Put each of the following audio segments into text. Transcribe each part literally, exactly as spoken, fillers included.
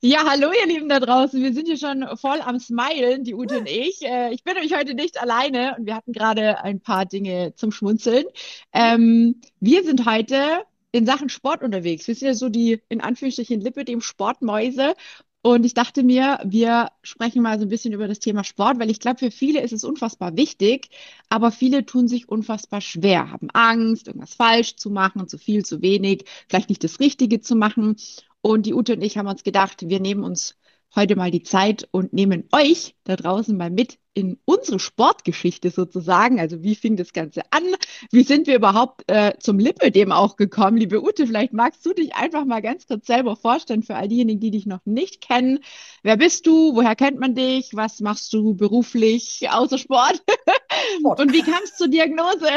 Ja, hallo ihr Lieben da draußen. Wir sind hier schon voll am Smilen, die Ute und ich. Äh, ich bin nämlich heute nicht alleine und wir hatten gerade ein paar Dinge zum Schmunzeln. Ähm, wir sind heute in Sachen Sport unterwegs. Wir sind ja so die, in Anführungsstrichen, Lippe, dem Sportmäuse. Und ich dachte mir, wir sprechen mal so ein bisschen über das Thema Sport, weil ich glaube, für viele ist es unfassbar wichtig, aber viele tun sich unfassbar schwer, haben Angst, irgendwas falsch zu machen, zu viel, zu wenig, vielleicht nicht das Richtige zu machen. Und die Ute und ich haben uns gedacht, wir nehmen uns heute mal die Zeit und nehmen euch da draußen mal mit in unsere Sportgeschichte sozusagen. Also wie fing das Ganze an? Wie sind wir überhaupt äh, zum Lipödem auch gekommen? Liebe Ute, vielleicht magst du dich einfach mal ganz kurz selber vorstellen für all diejenigen, die dich noch nicht kennen. Wer bist du? Woher kennt man dich? Was machst du beruflich außer Sport? Sport. Und wie kam es zur Diagnose?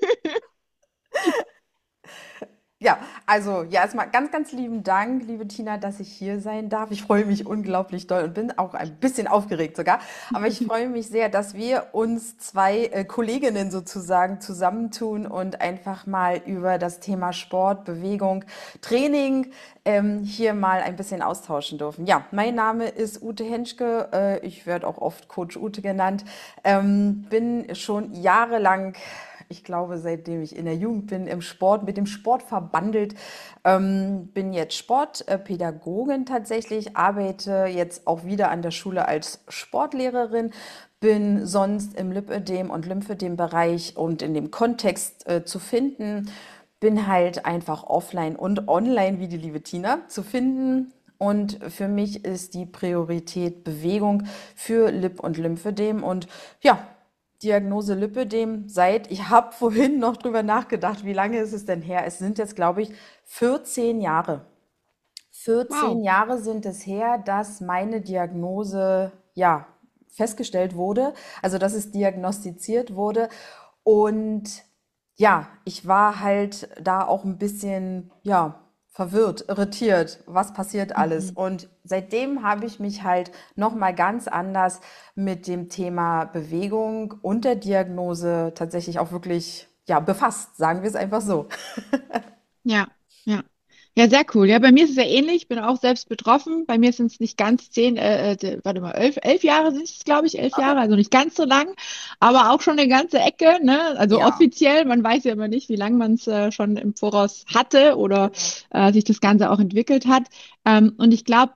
Ja, also ja, erstmal ganz, ganz lieben Dank, liebe Tina, dass ich hier sein darf. Ich freue mich unglaublich doll und bin auch ein bisschen aufgeregt sogar. Aber ich freue mich sehr, dass wir uns zwei äh, Kolleginnen sozusagen zusammentun und einfach mal über das Thema Sport, Bewegung, Training ähm, hier mal ein bisschen austauschen dürfen. Ja, mein Name ist Ute Henschke. Äh, ich werde auch oft Coach Ute genannt. Ähm, bin schon jahrelang, ich glaube, seitdem ich in der Jugend bin, im Sport, mit dem Sport verbandelt. Ähm, bin jetzt Sportpädagogin tatsächlich, arbeite jetzt auch wieder an der Schule als Sportlehrerin, bin sonst im Lipödem- und Lymphödem-Bereich und in dem Kontext äh, zu finden. Bin halt einfach offline und online, wie die liebe Tina, zu finden. Und für mich ist die Priorität Bewegung für Lip- und Lymphödem. Und ja, Diagnose Lipödem seit, ich habe vorhin noch drüber nachgedacht, wie lange ist es denn her? Es sind jetzt, glaube ich, vierzehn Jahre. vierzehn Wow. Jahre sind es her, dass meine Diagnose, ja, festgestellt wurde, also dass es diagnostiziert wurde. Und ja, ich war halt da auch ein bisschen, ja, verwirrt, irritiert, was passiert alles. Mhm. Und seitdem habe ich mich halt noch mal ganz anders mit dem Thema Bewegung und der Diagnose tatsächlich auch wirklich, ja, befasst, sagen wir es einfach so. Ja, ja. Ja, sehr cool. Ja, bei mir ist es ja ähnlich. Ich bin auch selbst betroffen. Bei mir sind es nicht ganz zehn, äh, äh, d- warte mal, elf, elf Jahre sind es, glaube ich, elf Okay. Jahre, also nicht ganz so lang, aber auch schon eine ganze Ecke, ne? Also Ja, offiziell, man weiß ja immer nicht, wie lange man es äh, schon im Voraus hatte oder genau. äh, sich das Ganze auch entwickelt hat. Ähm, und ich glaube,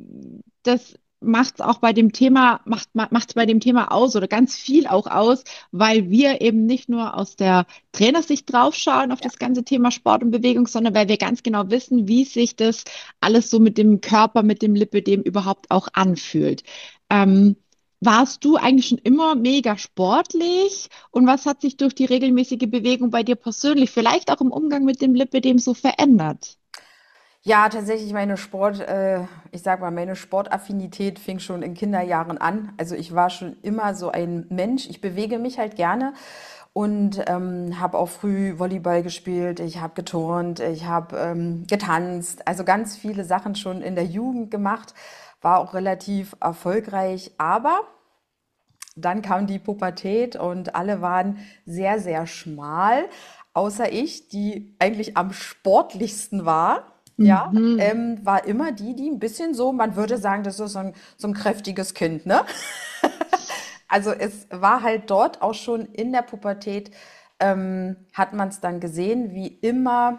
das macht es auch bei dem Thema, macht macht es bei dem Thema aus oder ganz viel auch aus, weil wir eben nicht nur aus der Trainersicht draufschauen auf Ja. das ganze Thema Sport und Bewegung, sondern weil wir ganz genau wissen, wie sich das alles so mit dem Körper, mit dem Lipödem überhaupt auch anfühlt. Ähm, Warst du eigentlich schon immer mega sportlich? Und was hat sich durch die regelmäßige Bewegung bei dir persönlich, vielleicht auch im Umgang mit dem Lipödem so verändert? Ja, tatsächlich meine Sport, äh, ich sag mal, meine Sportaffinität fing schon in Kinderjahren an. Also ich war schon immer so ein Mensch. Ich bewege mich halt gerne und ähm, habe auch früh Volleyball gespielt. Ich habe geturnt, ich habe ähm, getanzt. Also ganz viele Sachen schon in der Jugend gemacht. War auch relativ erfolgreich. Aber dann kam die Pubertät und alle waren sehr, sehr schmal, außer ich, die eigentlich am sportlichsten war. Ja, Mhm. ähm, war immer die, die ein bisschen so, man würde sagen, das ist so ein, so ein kräftiges Kind, ne? Also es war halt dort auch schon in der Pubertät, ähm, hat man es dann gesehen, wie immer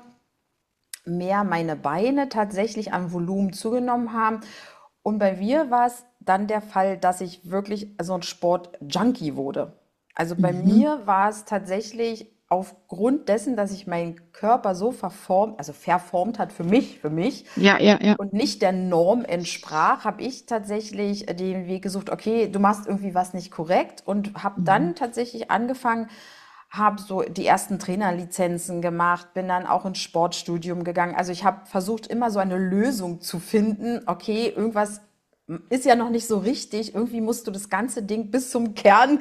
mehr meine Beine tatsächlich an Volumen zugenommen haben. Und bei mir war es dann der Fall, dass ich wirklich so ein Sport-Junkie wurde. Also bei Mhm. mir war es tatsächlich aufgrund dessen, dass sich mein Körper so verformt, also verformt hat für mich, für mich Ja, ja, ja. und nicht der Norm entsprach, habe ich tatsächlich den Weg gesucht, okay, du machst irgendwie was nicht korrekt und habe Mhm. dann tatsächlich angefangen, habe so die ersten Trainerlizenzen gemacht, bin dann auch ins Sportstudium gegangen. Also ich habe versucht, immer so eine Lösung zu finden. Okay, irgendwas ist ja noch nicht so richtig. Irgendwie musst du das ganze Ding bis zum Kern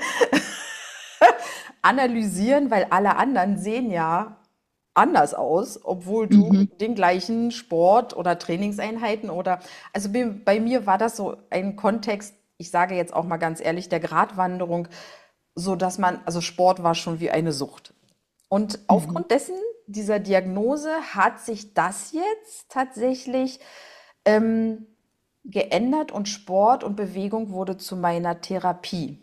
analysieren, weil alle anderen sehen ja anders aus, obwohl du Mhm. den gleichen Sport oder Trainingseinheiten oder, also bei, bei mir war das so ein Kontext, ich sage jetzt auch mal ganz ehrlich, der Gratwanderung, so dass man, also Sport war schon wie eine Sucht. Und Mhm. aufgrund dessen, dieser Diagnose, hat sich das jetzt tatsächlich ähm, geändert und Sport und Bewegung wurde zu meiner Therapie.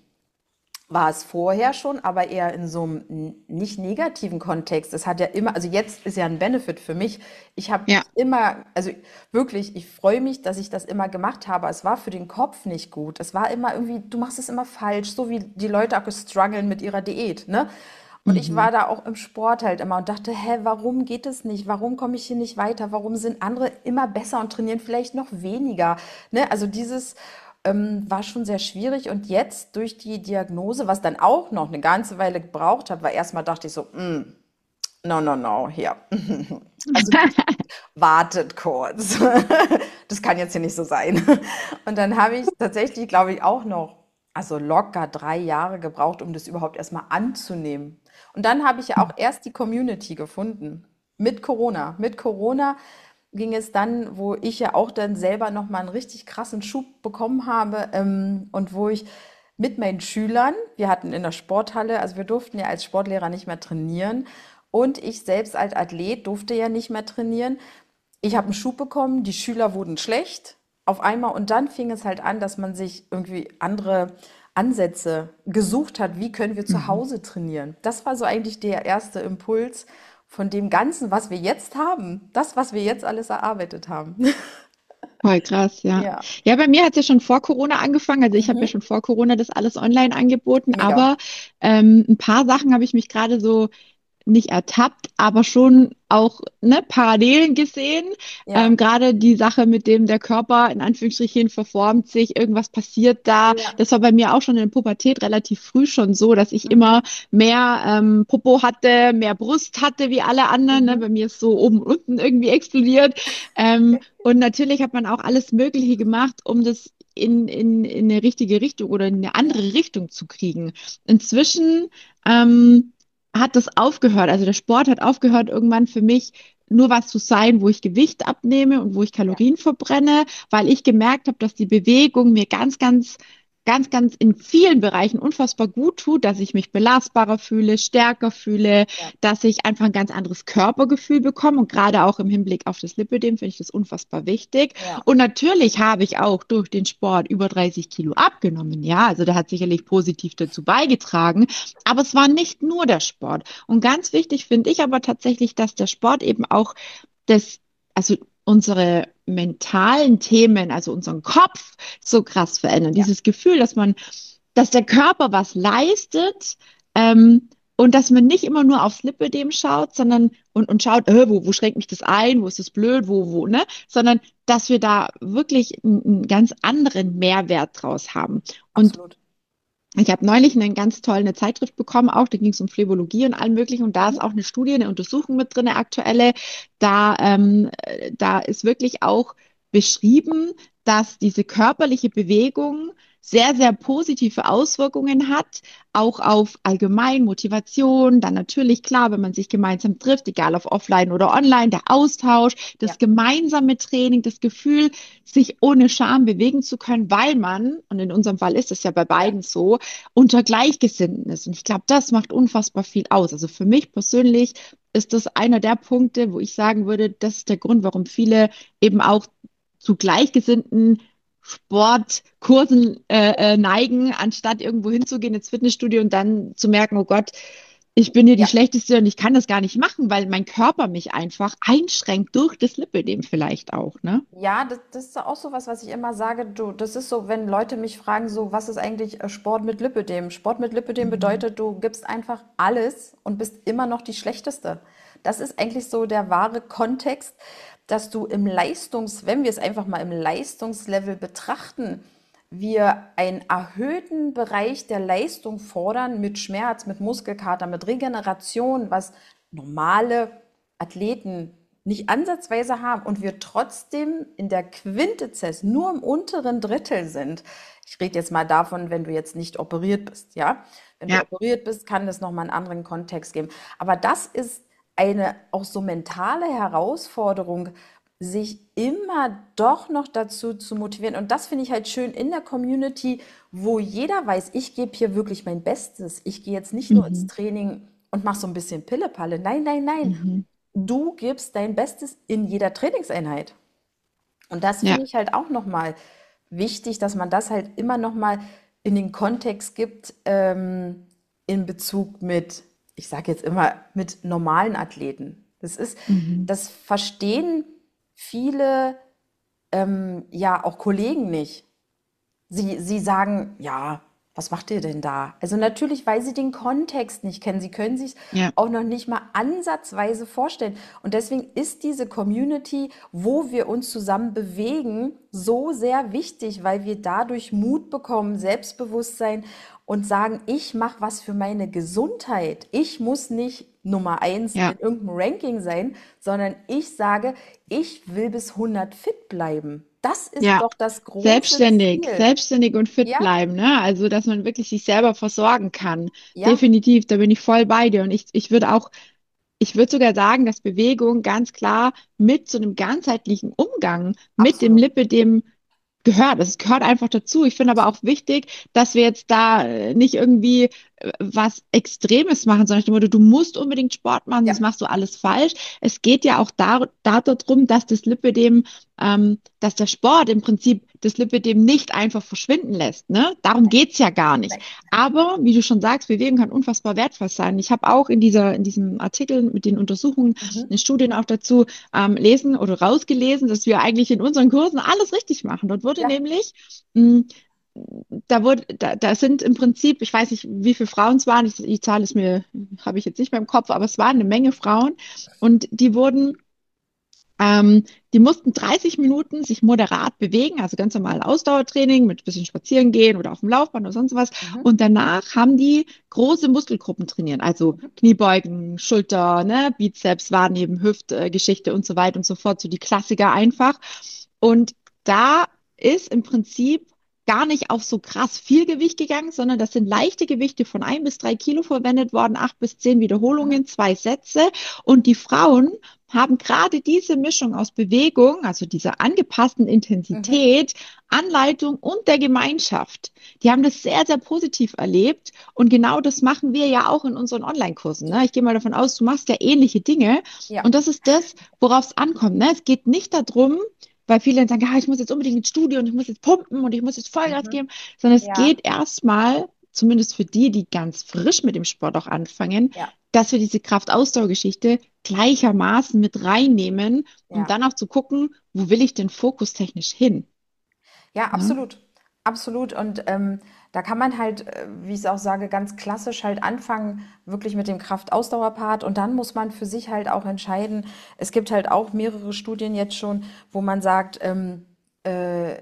War es vorher schon, aber eher in so einem n- nicht negativen Kontext. Es hat ja immer, also jetzt ist ja ein Benefit für mich. Ich habe Ja. immer, also wirklich, ich freue mich, dass ich das immer gemacht habe. Es war für den Kopf nicht gut. Es war immer irgendwie, du machst es immer falsch, so wie die Leute auch strugglen mit ihrer Diät, ne? Und ich war Mhm. da auch im Sport halt immer und dachte, hä, warum geht es nicht? Warum komme ich hier nicht weiter? Warum sind andere immer besser und trainieren vielleicht noch weniger? Ne? Also dieses ähm, war schon sehr schwierig. Und jetzt durch die Diagnose, was dann auch noch eine ganze Weile gebraucht hat, weil erstmal dachte ich so, mm, no, no, no, hier. Also wartet kurz. Das kann jetzt hier nicht so sein. Und dann habe ich tatsächlich, glaube ich, auch noch, also locker drei Jahre gebraucht, um das überhaupt erstmal anzunehmen. Und dann habe ich ja auch erst die Community gefunden. Mit Corona. Mit Corona ging es dann, wo ich ja auch dann selber nochmal einen richtig krassen Schub bekommen habe, ähm, und wo ich mit meinen Schülern, wir hatten in der Sporthalle, also wir durften ja als Sportlehrer nicht mehr trainieren und ich selbst als Athlet durfte ja nicht mehr trainieren. Ich habe einen Schub bekommen, die Schüler wurden schlecht auf einmal und dann fing es halt an, dass man sich irgendwie andere Ansätze gesucht hat, wie können wir zu Mhm. Hause trainieren. Das war so eigentlich der erste Impuls von dem Ganzen, was wir jetzt haben. Das, was wir jetzt alles erarbeitet haben. Voll krass, ja. Ja, Ja, bei mir hat es ja schon vor Corona angefangen. Also ich habe ja mhm. schon vor Corona das alles online angeboten, Mega. aber ähm, ein paar Sachen habe ich mich gerade so nicht ertappt, aber schon auch ne, Parallelen gesehen. Ja, Ähm, gerade die Sache mit dem, der Körper in Anführungsstrichen verformt sich, irgendwas passiert da. ja, Das war bei mir auch schon in der Pubertät relativ früh schon so, dass ich immer mhm. mehr ähm, Popo hatte, mehr Brust hatte wie alle anderen. Ne? Mhm. Bei mir ist so oben und unten irgendwie explodiert. Ähm, und natürlich hat man auch alles Mögliche gemacht, um das in, in, in eine richtige Richtung oder in eine Ja, andere Richtung zu kriegen. Inzwischen ähm, hat das aufgehört. Also der Sport hat aufgehört, irgendwann für mich nur was zu sein, wo ich Gewicht abnehme und wo ich ja, Kalorien verbrenne, weil ich gemerkt habe, dass die Bewegung mir ganz, ganz, ganz, ganz in vielen Bereichen unfassbar gut tut, dass ich mich belastbarer fühle, stärker fühle, ja, dass ich einfach ein ganz anderes Körpergefühl bekomme. Und gerade auch im Hinblick auf das Lipödem finde ich das unfassbar wichtig. ja, Und natürlich habe ich auch durch den Sport über dreißig Kilo abgenommen. Ja, also der hat sicherlich positiv dazu beigetragen. Aber es war nicht nur der Sport. Und ganz wichtig finde ich aber tatsächlich, dass der Sport eben auch das, also unsere mentalen Themen, also unseren Kopf so krass verändern. ja, Dieses Gefühl, dass man, dass der Körper was leistet, ähm, und dass man nicht immer nur aufs Lipödem schaut, sondern und, und schaut, äh, wo, wo schränkt mich das ein, wo ist das blöd, wo, wo, ne? Sondern dass wir da wirklich einen, einen ganz anderen Mehrwert draus haben. Und absolut. ich habe neulich einen ganz toll eine Zeitschrift bekommen, auch da ging es um Phlebologie und allem möglichen und da ist Mhm. auch eine Studie, eine Untersuchung mit drin, eine aktuelle. Da, ähm, äh, da ist wirklich auch beschrieben, dass diese körperliche Bewegung sehr, sehr positive Auswirkungen hat, auch auf allgemein Motivation. Dann natürlich klar, wenn man sich gemeinsam trifft, egal ob offline oder online, der Austausch, Ja, das gemeinsame Training, das Gefühl, sich ohne Scham bewegen zu können, weil man, und in unserem Fall ist es ja bei ja, beiden so, unter Gleichgesinnten ist. Und ich glaube, das macht unfassbar viel aus. Also für mich persönlich ist das einer der Punkte, wo ich sagen würde, das ist der Grund, warum viele eben auch zu gleichgesinnten Sportkursen äh, äh, neigen, anstatt irgendwo hinzugehen ins Fitnessstudio und dann zu merken, oh Gott, ich bin hier die ja. Schlechteste und ich kann das gar nicht machen, weil mein Körper mich einfach einschränkt durch das Lipödem vielleicht auch, ne? Ja, das, das ist auch so was, was ich immer sage. Du, das ist so, wenn Leute mich fragen, so, was ist eigentlich äh, Sport mit Lipödem? Sport mit Lipödem Mhm. bedeutet, du gibst einfach alles und bist immer noch die Schlechteste. Das ist eigentlich so der wahre Kontext, dass du im Leistungs, wenn wir es einfach mal im Leistungslevel betrachten, wir einen erhöhten Bereich der Leistung fordern mit Schmerz, mit Muskelkater, mit Regeneration, was normale Athleten nicht ansatzweise haben und wir trotzdem in der Quintessenz nur im unteren Drittel sind. Ich rede jetzt mal davon, wenn du jetzt nicht operiert bist, ja? Wenn du Ja. operiert bist, kann das nochmal einen anderen Kontext geben. Aber das ist eine auch so mentale Herausforderung, sich immer doch noch dazu zu motivieren. Und das finde ich halt schön in der Community, wo jeder weiß, ich gebe hier wirklich mein Bestes. Ich gehe jetzt nicht nur ins Mhm. Training und mache so ein bisschen Pillepalle. Nein, nein, nein. Mhm. Du gibst dein Bestes in jeder Trainingseinheit. Und das ja. finde ich halt auch nochmal wichtig, dass man das halt immer nochmal in den Kontext gibt, ähm, in Bezug mit, ich sage jetzt immer, mit normalen Athleten. Das ist, Mhm. das verstehen viele, ähm, ja, auch Kollegen nicht. Sie, sie sagen, ja, was macht ihr denn da? Also natürlich, weil sie den Kontext nicht kennen. Sie können sich Ja, auch noch nicht mal ansatzweise vorstellen. Und deswegen ist diese Community, wo wir uns zusammen bewegen, so sehr wichtig, weil wir dadurch Mut bekommen, Selbstbewusstsein und sagen, ich mache was für meine Gesundheit. Ich muss nicht Nummer eins ja. in irgendeinem Ranking sein, sondern ich sage, ich will bis hundert fit bleiben. Das ist Ja, doch das große selbstständig, Ziel. selbstständig und fit Ja, bleiben, ne? Also, dass man wirklich sich selber versorgen kann. ja, Definitiv, da bin ich voll bei dir. Und ich, ich würde auch, ich würde sogar sagen, dass Bewegung ganz klar mit so einem ganzheitlichen Umgang mit dem absolut. Lipidem gehört. Es gehört einfach dazu. Ich finde aber auch wichtig, dass wir jetzt da äh, nicht irgendwie äh, was Extremes machen, sondern ich denke, du musst unbedingt Sport machen, Ja, sonst machst du alles falsch. Es geht ja auch da, da darum, dass das Lipidem, ähm, dass der Sport im Prinzip das Lipidem nicht einfach verschwinden lässt. Ne? Darum geht's ja gar nicht. nein. Aber wie du schon sagst, Bewegung kann unfassbar wertvoll sein. Ich habe auch in dieser, in diesem Artikel mit den Untersuchungen, Mhm. den Studien auch dazu ähm, lesen oder rausgelesen, dass wir eigentlich in unseren Kursen alles richtig machen. Dort wurde Ja, nämlich, mh, da wurde, da, da sind im Prinzip, ich weiß nicht, wie viele Frauen es waren, ich, die Zahl ist mir, habe ich jetzt nicht mehr im Kopf, aber es waren eine Menge Frauen und die wurden ähm, die mussten dreißig Minuten sich moderat bewegen, also ganz normal Ausdauertraining mit ein bisschen spazieren gehen oder auf dem Laufband oder sonst was. mhm. Und danach haben die große Muskelgruppen trainiert, also Mhm. Kniebeugen, Schulter, ne, Bizeps, Wadenheben, Hüftgeschichte und so weiter und so fort, so die Klassiker einfach. Und da ist im Prinzip gar nicht auf so krass viel Gewicht gegangen, sondern das sind leichte Gewichte von ein bis drei Kilo verwendet worden, acht bis zehn Mhm. Wiederholungen, zwei Sätze. Und die Frauen haben gerade diese Mischung aus Bewegung, also dieser angepassten Mhm. Intensität, Anleitung und der Gemeinschaft. Die haben das sehr, sehr positiv erlebt. Und genau das machen wir ja auch in unseren Online-Kursen. Ne? Ich gehe mal davon aus, du machst ja ähnliche Dinge. Ja. Und das ist das, worauf es ankommt. Ne? Es geht nicht darum, weil viele dann sagen, ja, ich muss jetzt unbedingt ins Studio und ich muss jetzt pumpen und ich muss jetzt Vollgas Mhm. geben, sondern es Ja, geht erstmal, zumindest für die, die ganz frisch mit dem Sport auch anfangen, ja, dass wir diese Kraft-Ausdauer-Geschichte gleichermaßen mit reinnehmen, um ja. dann auch zu gucken, wo will ich denn fokustechnisch hin? Ja, Ne? absolut. Absolut. Und ähm, da kann man halt, äh, wie ich es auch sage, ganz klassisch halt anfangen, wirklich mit dem Kraft-Ausdauer-Part. Und dann muss man für sich halt auch entscheiden. Es gibt halt auch mehrere Studien jetzt schon, wo man sagt, ähm, äh,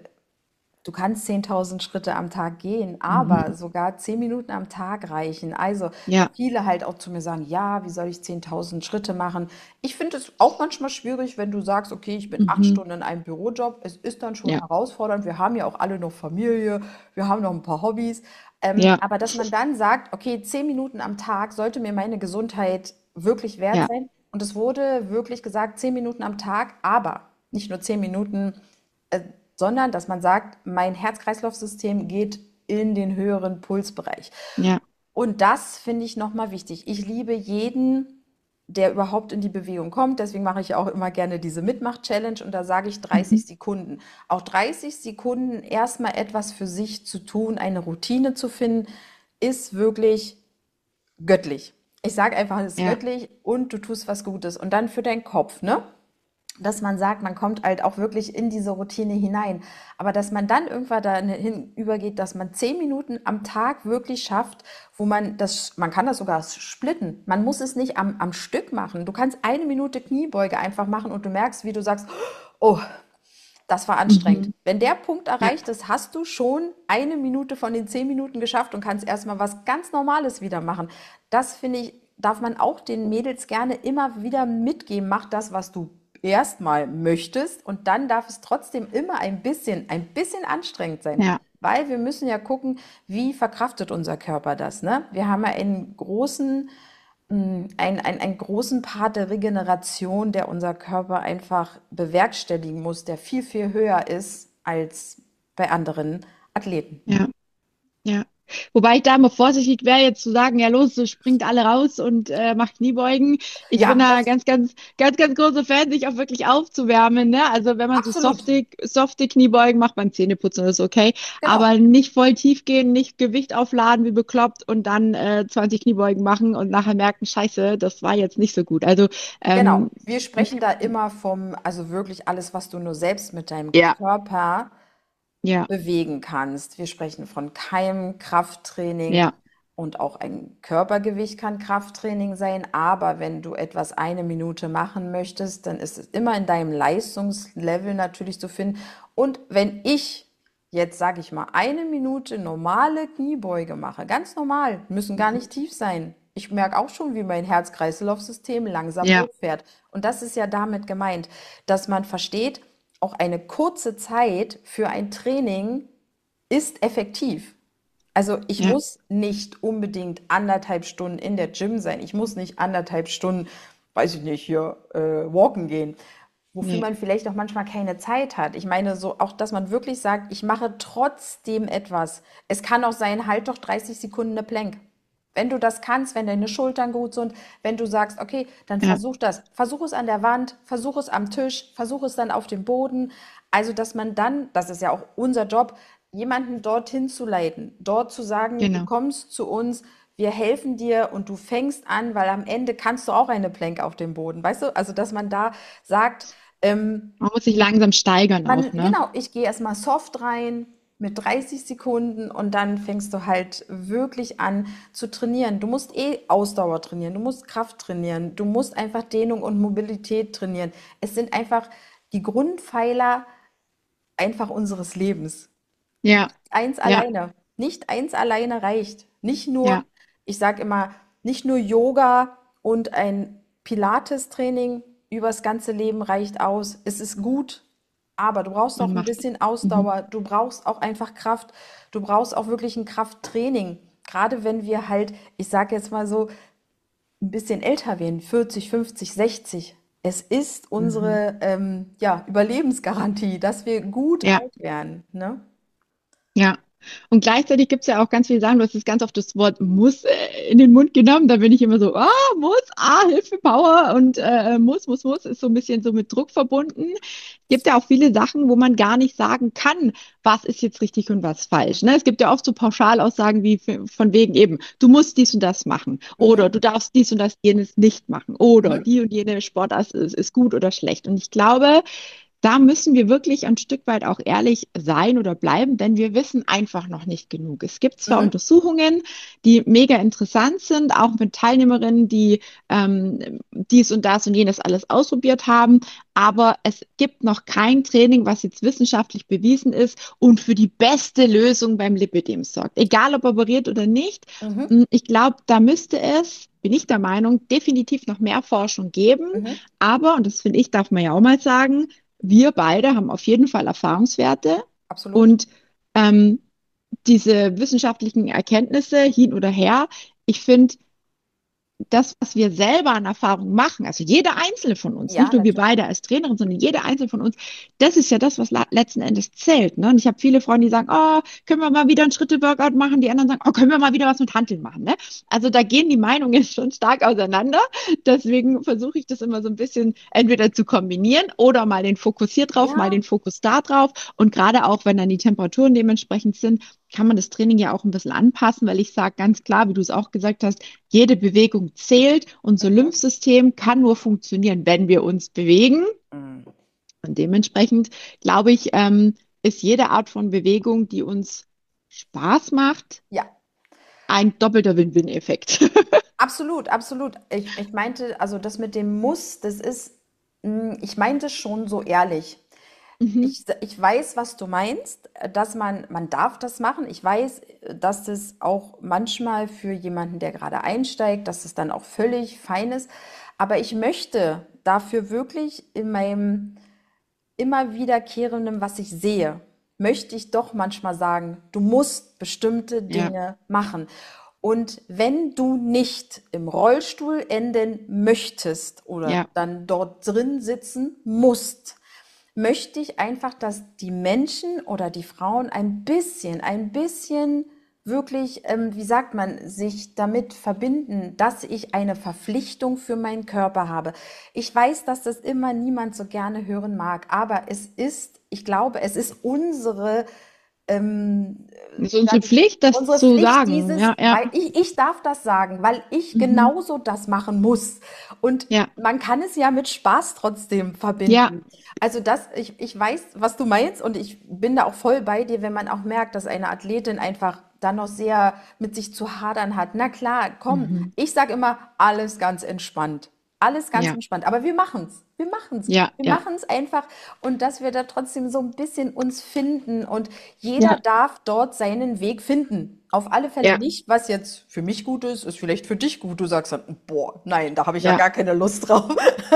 du kannst zehntausend Schritte am Tag gehen, aber Mhm. sogar zehn Minuten am Tag reichen. Also, weil Ja, viele halt auch zu mir sagen, ja, wie soll ich zehntausend Schritte machen? Ich finde es auch manchmal schwierig, wenn du sagst, okay, ich bin acht mhm. Stunden in einem Bürojob. Es ist dann schon Ja, herausfordernd. Wir haben ja auch alle noch Familie, wir haben noch ein paar Hobbys. Ähm, ja, aber dass man dann sagt, okay, zehn Minuten am Tag sollte mir meine Gesundheit wirklich wert ja, sein. Und es wurde wirklich gesagt, zehn Minuten am Tag, aber nicht nur zehn Minuten, äh, sondern dass man sagt, mein Herz-Kreislauf-System geht in den höheren Pulsbereich. ja, Und das finde ich nochmal wichtig. Ich liebe jeden, der überhaupt in die Bewegung kommt. Deswegen mache ich auch immer gerne diese Mitmach-Challenge und da sage ich mhm. dreißig Sekunden. Auch dreißig Sekunden erstmal etwas für sich zu tun, eine Routine zu finden, ist wirklich göttlich. Ich sage einfach, es ist Ja, göttlich und du tust was Gutes. Und dann für deinen Kopf, ne? Dass man sagt, man kommt halt auch wirklich in diese Routine hinein. Aber dass man dann irgendwann dahin übergeht, dass man zehn Minuten am Tag wirklich schafft, wo man das, man kann das sogar splitten. Man muss es nicht am, am Stück machen. Du kannst eine Minute Kniebeuge einfach machen und du merkst, wie du sagst, oh, das war anstrengend. mhm. Wenn der Punkt Ja, erreicht ist, hast du schon eine Minute von den zehn Minuten geschafft und kannst erstmal was ganz Normales wieder machen. Das finde ich, darf man auch den Mädels gerne immer wieder mitgeben. Mach das, was du erstmal möchtest und dann darf es trotzdem immer ein bisschen, ein bisschen anstrengend sein. ja, Weil wir müssen ja gucken, wie verkraftet unser Körper das, ne? Wir haben ja einen großen ein, ein, einen großen Part der Regeneration, der unser Körper einfach bewerkstelligen muss, der viel, viel höher ist als bei anderen Athleten. ja, ja. Wobei ich da immer vorsichtig wäre, jetzt zu sagen, ja los, so springt alle raus und äh, macht Kniebeugen. Ich bin Ja, da das ganz, ganz, ganz, ganz großer Fan, sich auch wirklich aufzuwärmen. Ne? Also wenn man so absolut. softe, softe Kniebeugen macht, beim Zähneputzen ist okay. Genau. Aber nicht voll tief gehen, nicht Gewicht aufladen wie bekloppt und dann äh, zwanzig Kniebeugen machen und nachher merken, scheiße, das war jetzt nicht so gut. Also Genau. ähm, Wir sprechen da immer vom, also wirklich alles, was du nur selbst mit deinem ja, Körper ja, bewegen kannst. Wir sprechen von keinem Krafttraining ja, und auch ein Körpergewicht kann Krafttraining sein, aber wenn du etwas eine Minute machen möchtest, dann ist es immer in deinem Leistungslevel natürlich zu finden. Und wenn ich jetzt, sage ich mal, eine Minute normale Kniebeuge mache, ganz normal, müssen gar nicht tief sein. Ich merke auch schon, wie mein Herz-Kreislauf-System langsam ja, hochfährt. Und das ist ja damit gemeint, dass man versteht, auch eine kurze Zeit für ein Training ist effektiv. Also ich ja, muss nicht unbedingt anderthalb Stunden in der Gym sein. Ich muss nicht anderthalb Stunden, weiß ich nicht, hier äh, walken gehen, wofür nee, man vielleicht auch manchmal keine Zeit hat. Ich meine, so auch, dass man wirklich sagt, ich mache trotzdem etwas. Es kann auch sein, halt doch dreißig Sekunden eine Plank. Wenn du das kannst, wenn deine Schultern gut sind, wenn du sagst, okay, dann ja, versuch das. Versuch es an der Wand, versuch es am Tisch, versuch es dann auf dem Boden. Also, dass man dann, das ist ja auch unser Job, jemanden dorthin zu leiten, dort zu sagen, du genau. kommst zu uns, wir helfen dir und du fängst an, weil am Ende kannst du auch eine Plank auf dem Boden, weißt du? Also, dass man da sagt, ähm, Man muss sich langsam steigern auch, man, ne? genau, ich gehe erstmal soft rein mit dreißig Sekunden und dann fängst du halt wirklich an zu trainieren. Du musst eh Ausdauer trainieren, du musst Kraft trainieren, du musst einfach Dehnung und Mobilität trainieren. Es sind einfach die Grundpfeiler einfach unseres Lebens. Ja, Eins ja, alleine, nicht eins alleine reicht. Nicht nur, ja. ich sage immer, nicht nur Yoga und ein Pilates-Training übers ganze Leben reicht aus. Es ist gut, aber du brauchst Man auch ein macht. bisschen Mhm. Ausdauer. Du brauchst auch einfach Kraft. Du brauchst auch wirklich ein Krafttraining. Gerade wenn wir halt, ich sage jetzt mal so, ein bisschen älter werden, vierzig, fünfzig, sechzig. Es ist Mhm. unsere ähm, ja, Überlebensgarantie, dass wir gut Ja, alt werden. Ne? ja. Und gleichzeitig gibt es ja auch ganz viele Sachen, du hast jetzt ganz oft das Wort muss äh, in den Mund genommen, da bin ich immer so, ah, muss, ah, Hilfe, Power und äh, muss, muss, muss, ist so ein bisschen so mit Druck verbunden. Es gibt ja auch viele Sachen, wo man gar nicht sagen kann, was ist jetzt richtig und was falsch. Ne? Es gibt ja oft so Pauschalaussagen wie f- von wegen eben, du musst dies und das machen oder Mhm. du darfst dies und das jenes nicht machen oder Mhm. die und jene Sportart ist, ist gut oder schlecht. Und ich glaube, da müssen wir wirklich ein Stück weit auch ehrlich sein oder bleiben, denn wir wissen einfach noch nicht genug. Es gibt zwar Mhm. Untersuchungen, die mega interessant sind, auch mit Teilnehmerinnen, die ähm, dies und das und jenes alles ausprobiert haben, aber es gibt noch kein Training, was jetzt wissenschaftlich bewiesen ist und für die beste Lösung beim Lipödem sorgt. Egal ob operiert oder nicht. Mhm. Hm, Ich glaube, da müsste es, bin ich der Meinung, definitiv noch mehr Forschung geben. Mhm. Aber, und das finde ich, darf man ja auch mal sagen, wir beide haben auf jeden Fall Erfahrungswerte Absolut. und ähm, diese wissenschaftlichen Erkenntnisse hin oder her, ich finde, das, was wir selber an Erfahrung machen, also jeder einzelne von uns, nicht Ja, nur wir natürlich. beide als Trainerin, sondern jeder einzelne von uns, das ist ja das, was letzten Endes zählt. Ne? Und ich habe viele Freunde, die sagen, oh, können wir mal wieder ein Schritte-Workout machen? Die anderen sagen, oh, können wir mal wieder was mit Hanteln machen? Ne? Also da gehen die Meinungen schon stark auseinander. Deswegen versuche ich das immer so ein bisschen entweder zu kombinieren oder mal den Fokus hier drauf, mal Ja. den Fokus da drauf. Und gerade auch, wenn dann die Temperaturen dementsprechend sind, kann man das Training ja auch ein bisschen anpassen, weil ich sage ganz klar, wie du es auch gesagt hast, jede Bewegung zählt. Unser Mhm. Lymphsystem kann nur funktionieren, wenn wir uns bewegen. Mhm. Und dementsprechend, glaube ich, ähm, ist jede Art von Bewegung, die uns Spaß macht, Ja, ein doppelter Win-Win-Effekt. absolut, absolut. Ich, ich meinte, also das mit dem Muss, das ist, mm, ich meinte schon so ehrlich. Mhm. Ich, ich weiß, was du meinst, äh, dass man, man darf das machen. Ich weiß, äh, dass das auch manchmal für jemanden, der gerade einsteigt, dass es dann auch völlig fein ist. Aber ich möchte dafür wirklich in meinem immer wiederkehrendem, was ich sehe, möchte ich doch manchmal sagen, du musst bestimmte Ja, Dinge machen. Und wenn du nicht im Rollstuhl enden möchtest oder ja, dann dort drin sitzen musst, möchte ich einfach, dass die Menschen oder die Frauen ein bisschen, ein bisschen wirklich, ähm, wie sagt man, sich damit verbinden, dass ich eine Verpflichtung für meinen Körper habe. Ich weiß, dass das immer niemand so gerne hören mag, aber es ist, ich glaube, es ist unsere ähm, Das ist wie unsere sage ich, Pflicht, das unsere zu Pflicht, sagen. dieses, Ja, ja. weil ich, ich darf das sagen, weil ich Mhm. genauso das machen muss. Und Ja, man kann es ja mit Spaß trotzdem ja, verbinden. Also das, ich, ich weiß, was du meinst und ich bin da auch voll bei dir, wenn man auch merkt, dass eine Athletin einfach dann noch sehr mit sich zu hadern hat. Na klar, komm, mhm. ich sage immer, alles ganz entspannt. Alles ganz Ja, entspannt. Aber wir machen's. Wir machen's. ja, Wir ja, machen's einfach und dass wir da trotzdem so ein bisschen uns finden und jeder ja, darf dort seinen Weg finden. Auf alle Fälle ja, nicht, was jetzt für mich gut ist, ist vielleicht für dich gut. Du sagst dann, boah, nein, da habe ich ja ja, gar keine Lust drauf.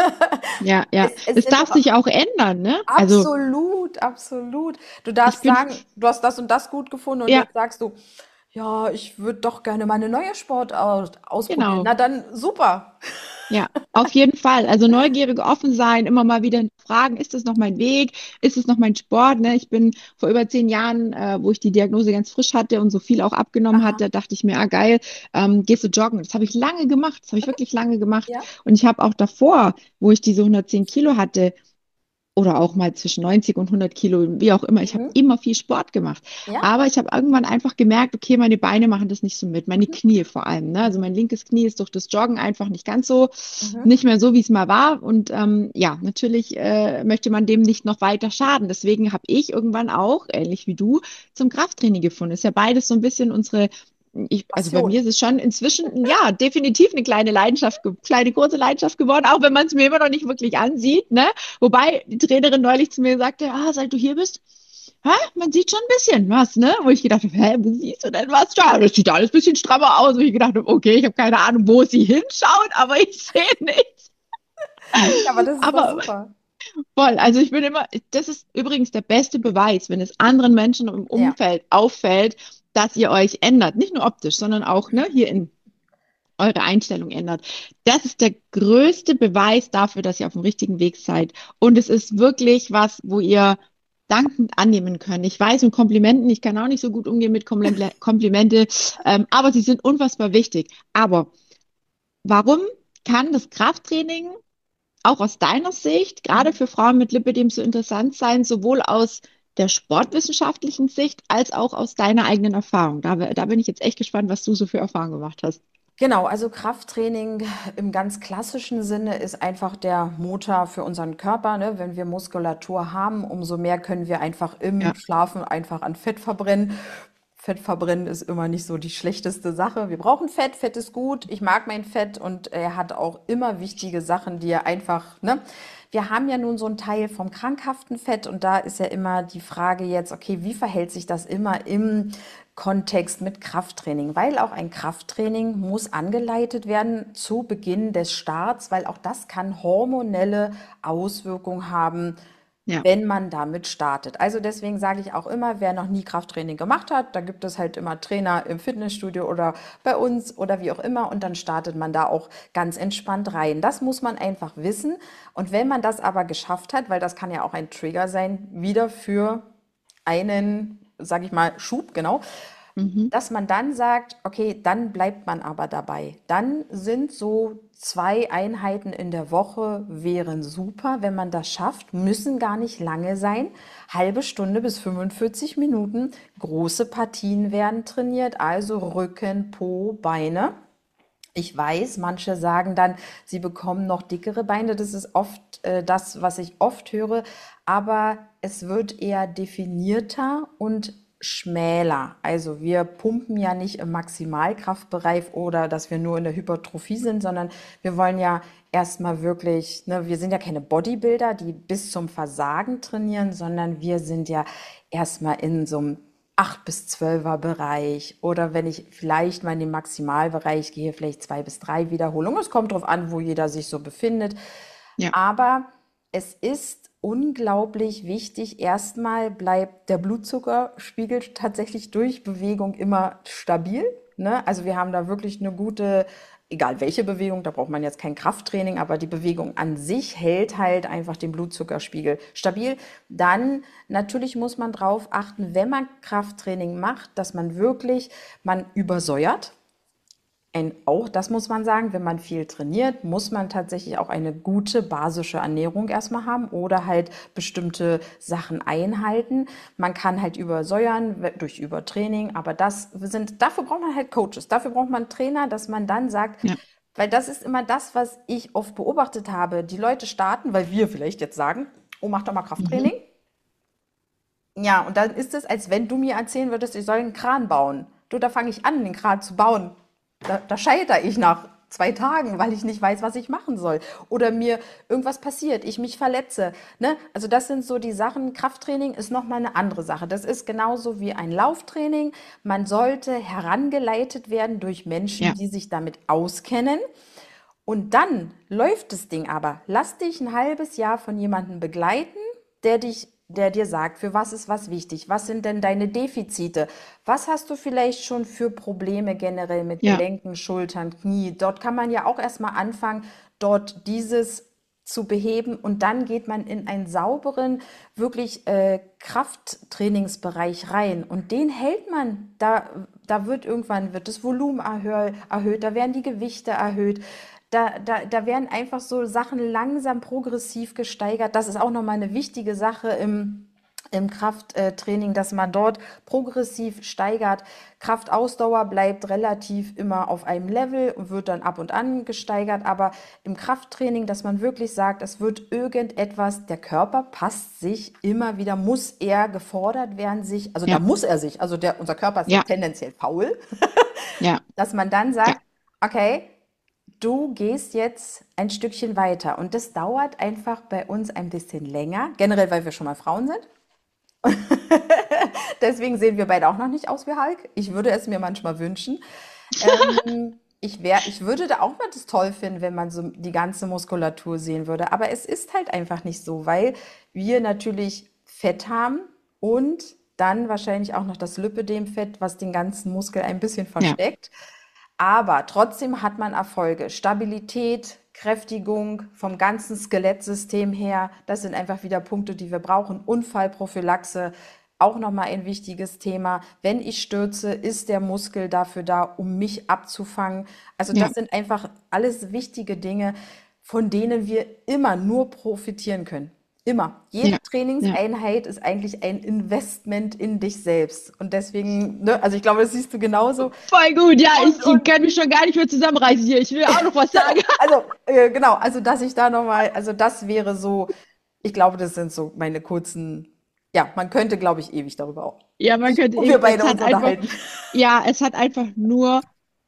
ja, ja. Es, es Es sind darf aber sich auch ändern, ne? Also absolut, absolut. Du ich darfst bin, sagen, du hast das und das gut gefunden und ja, jetzt sagst du, ja, ich würde doch gerne mal eine neue Sportart ausprobieren. genau. Na dann super. Ja, auf jeden Fall. Also neugierig, offen sein, immer mal wieder fragen, ist das noch mein Weg? Ist es noch mein Sport? Ne? Ich bin vor über zehn Jahren, äh, wo ich die Diagnose ganz frisch hatte und so viel auch abgenommen Aha. hatte, dachte ich mir, ah geil, ähm, gehst du joggen? Das habe ich lange gemacht, das habe ich wirklich lange gemacht. Ja. Und ich habe auch davor, wo ich diese hundertzehn Kilo hatte, oder auch mal zwischen neunzig und hundert Kilo, wie auch immer. Ich habe Mhm. immer viel Sport gemacht. Ja. Aber ich habe irgendwann einfach gemerkt, okay, meine Beine machen das nicht so mit, meine Mhm. Knie vor allem. Ne? Also Mhm. mein linkes Knie ist durch das Joggen einfach nicht ganz so, Mhm. nicht mehr so, wie es mal war. Und ähm, ja, natürlich äh, möchte man dem nicht noch weiter schaden. Deswegen habe ich irgendwann auch, ähnlich wie du, zum Krafttraining gefunden. Ist ja beides so ein bisschen unsere ich, also bei Passion. mir ist es schon inzwischen, ja, definitiv eine kleine Leidenschaft, ge- kleine kurze Leidenschaft geworden, auch wenn man es mir immer noch nicht wirklich ansieht, ne? Wobei die Trainerin neulich zu mir sagte, ah, seit du hier bist, hä, man sieht schon ein bisschen was, ne? Wo ich gedacht habe, hä, wo siehst du denn was? Ja, das sieht alles ein bisschen strammer aus. Wo ich gedacht habe, okay, ich habe keine Ahnung, wo sie hinschaut, aber ich sehe nichts. Ja, aber das ist doch Aber super. voll, also ich bin immer, das ist übrigens der beste Beweis, wenn es anderen Menschen im Ja. Umfeld auffällt, dass ihr euch ändert. Nicht nur optisch, sondern auch, ne, hier in eure Einstellung ändert. Das ist der größte Beweis dafür, dass ihr auf dem richtigen Weg seid. Und es ist wirklich was, wo ihr dankend annehmen könnt. Ich weiß, mit Komplimenten, ich kann auch nicht so gut umgehen mit Kompl- Komplimente, ähm, aber sie sind unfassbar wichtig. Aber warum kann das Krafttraining auch aus deiner Sicht, gerade Mhm. für Frauen mit Lipödem, so interessant sein, sowohl aus der sportwissenschaftlichen Sicht als auch aus deiner eigenen Erfahrung? Da, da bin ich jetzt echt gespannt, was du so für Erfahrungen gemacht hast. Genau, also Krafttraining im ganz klassischen Sinne ist einfach der Motor für unseren Körper, ne? Wenn wir Muskulatur haben, umso mehr können wir einfach im Ja. Schlafen einfach an Fett verbrennen. Fett verbrennen ist immer nicht so die schlechteste Sache. Wir brauchen Fett, Fett ist gut. Ich mag mein Fett und er hat auch immer wichtige Sachen, die er einfach, ne? Wir haben ja nun so einen Teil vom krankhaften Fett und da ist ja immer die Frage jetzt, okay, wie verhält sich das immer im Kontext mit Krafttraining? Weil auch ein Krafttraining muss angeleitet werden zu Beginn des Starts, weil auch das kann hormonelle Auswirkungen haben, Ja. wenn man damit startet. Also deswegen sage ich auch immer, wer noch nie Krafttraining gemacht hat, da gibt es halt immer Trainer im Fitnessstudio oder bei uns oder wie auch immer und dann startet man da auch ganz entspannt rein. Das muss man einfach wissen und wenn man das aber geschafft hat, weil das kann ja auch ein Trigger sein, wieder für einen, sage ich mal, Schub, genau, Mhm. dass man dann sagt, okay, dann bleibt man aber dabei. Dann sind so zwei Einheiten in der Woche wären super, wenn man das schafft, müssen gar nicht lange sein. Halbe Stunde bis fünfundvierzig Minuten. Große Partien werden trainiert, also Rücken, Po, Beine. Ich weiß, manche sagen dann, sie bekommen noch dickere Beine. Das ist oft äh, das, was ich oft höre. Aber es wird eher definierter und schmäler. Also wir pumpen ja nicht im Maximalkraftbereich oder dass wir nur in der Hypertrophie sind, sondern wir wollen ja erstmal wirklich, ne, wir sind ja keine Bodybuilder, die bis zum Versagen trainieren, sondern wir sind ja erstmal in so einem acht bis zwölfer Bereich oder wenn ich vielleicht mal in den Maximalbereich gehe, vielleicht zwei bis drei Wiederholungen. Es kommt darauf an, wo jeder sich so befindet. Ja. Aber es ist unglaublich wichtig. Erstmal bleibt der Blutzuckerspiegel tatsächlich durch Bewegung immer stabil. Ne? Also wir haben da wirklich eine gute egal welche Bewegung, da braucht man jetzt kein Krafttraining, aber die Bewegung an sich hält halt einfach den Blutzuckerspiegel stabil. Dann natürlich muss man drauf achten, wenn man Krafttraining macht, dass man wirklich, man übersäuert. Ein, auch das muss man sagen, wenn man viel trainiert, muss man tatsächlich auch eine gute basische Ernährung erstmal haben oder halt bestimmte Sachen einhalten. Man kann halt übersäuern durch Übertraining, aber das sind, dafür braucht man halt Coaches, dafür braucht man Trainer, dass man dann sagt, Ja. weil das ist immer das, was ich oft beobachtet habe. Die Leute starten, weil wir vielleicht jetzt sagen, oh, mach doch mal Mhm. Krafttraining. Ja, und dann ist es, als wenn du mir erzählen würdest, ich soll einen Kran bauen. Du, da fange ich an, den Kran zu bauen. Da, da scheitere ich nach zwei Tagen, weil ich nicht weiß, was ich machen soll. Oder mir irgendwas passiert, ich mich verletze. Ne? Also das sind so die Sachen. Krafttraining ist nochmal eine andere Sache. Das ist genauso wie ein Lauftraining. Man sollte herangeleitet werden durch Menschen, Ja. die sich damit auskennen. Und dann läuft das Ding aber. Lass dich ein halbes Jahr von jemandem begleiten, der dich, der dir sagt, für was ist was wichtig, was sind denn deine Defizite, was hast du vielleicht schon für Probleme generell mit Ja. Gelenken, Schultern, Knie. Dort kann man ja auch erstmal anfangen, dort dieses zu beheben und dann geht man in einen sauberen, wirklich äh, Krafttrainingsbereich rein und den hält man. Da, da wird irgendwann wird das Volumen erhö erhöht, da werden die Gewichte erhöht. Da, da, da werden einfach so Sachen langsam progressiv gesteigert. Das ist auch nochmal eine wichtige Sache im, im Krafttraining, dass man dort progressiv steigert. Kraftausdauer bleibt relativ immer auf einem Level und wird dann ab und an gesteigert. Aber im Krafttraining, dass man wirklich sagt, es wird irgendetwas, der Körper passt sich immer wieder, muss er gefordert werden, sich, also da Ja. muss er sich, also der, unser Körper ist ja Ja. tendenziell faul, Ja. dass man dann Ja. sagt, okay, du gehst jetzt ein Stückchen weiter. Und das dauert einfach bei uns ein bisschen länger. Generell, weil wir schon mal Frauen sind. Deswegen sehen wir beide auch noch nicht aus wie Hulk. Ich würde es mir manchmal wünschen. Ähm, ich wär, ich würde da auch mal das toll finden, wenn man so die ganze Muskulatur sehen würde. Aber es ist halt einfach nicht so, weil wir natürlich Fett haben und dann wahrscheinlich auch noch das Lipödemfett, was den ganzen Muskel ein bisschen Ja. versteckt. Aber trotzdem hat man Erfolge. Stabilität, Kräftigung vom ganzen Skelettsystem her, das sind einfach wieder Punkte, die wir brauchen. Unfallprophylaxe, auch nochmal ein wichtiges Thema. Wenn ich stürze, ist der Muskel dafür da, um mich abzufangen. Also Ja. das sind einfach alles wichtige Dinge, von denen wir immer nur profitieren können. Immer. Jede Ja. Ja. Trainingseinheit ist eigentlich ein Investment in dich selbst. Und deswegen, ne, also ich glaube, das siehst du genauso. Voll gut, ja, Und, ich, ich und kann mich schon gar nicht mehr zusammenreißen hier. Ich will auch noch was sagen. also, äh, genau, also dass ich da nochmal, also das wäre so, ich glaube, das sind so meine kurzen, ja, man könnte, glaube ich, ewig darüber auch. Ja, man könnte Und wir eben, es beide hat uns einfach, unterhalten. ja, es hat einfach nur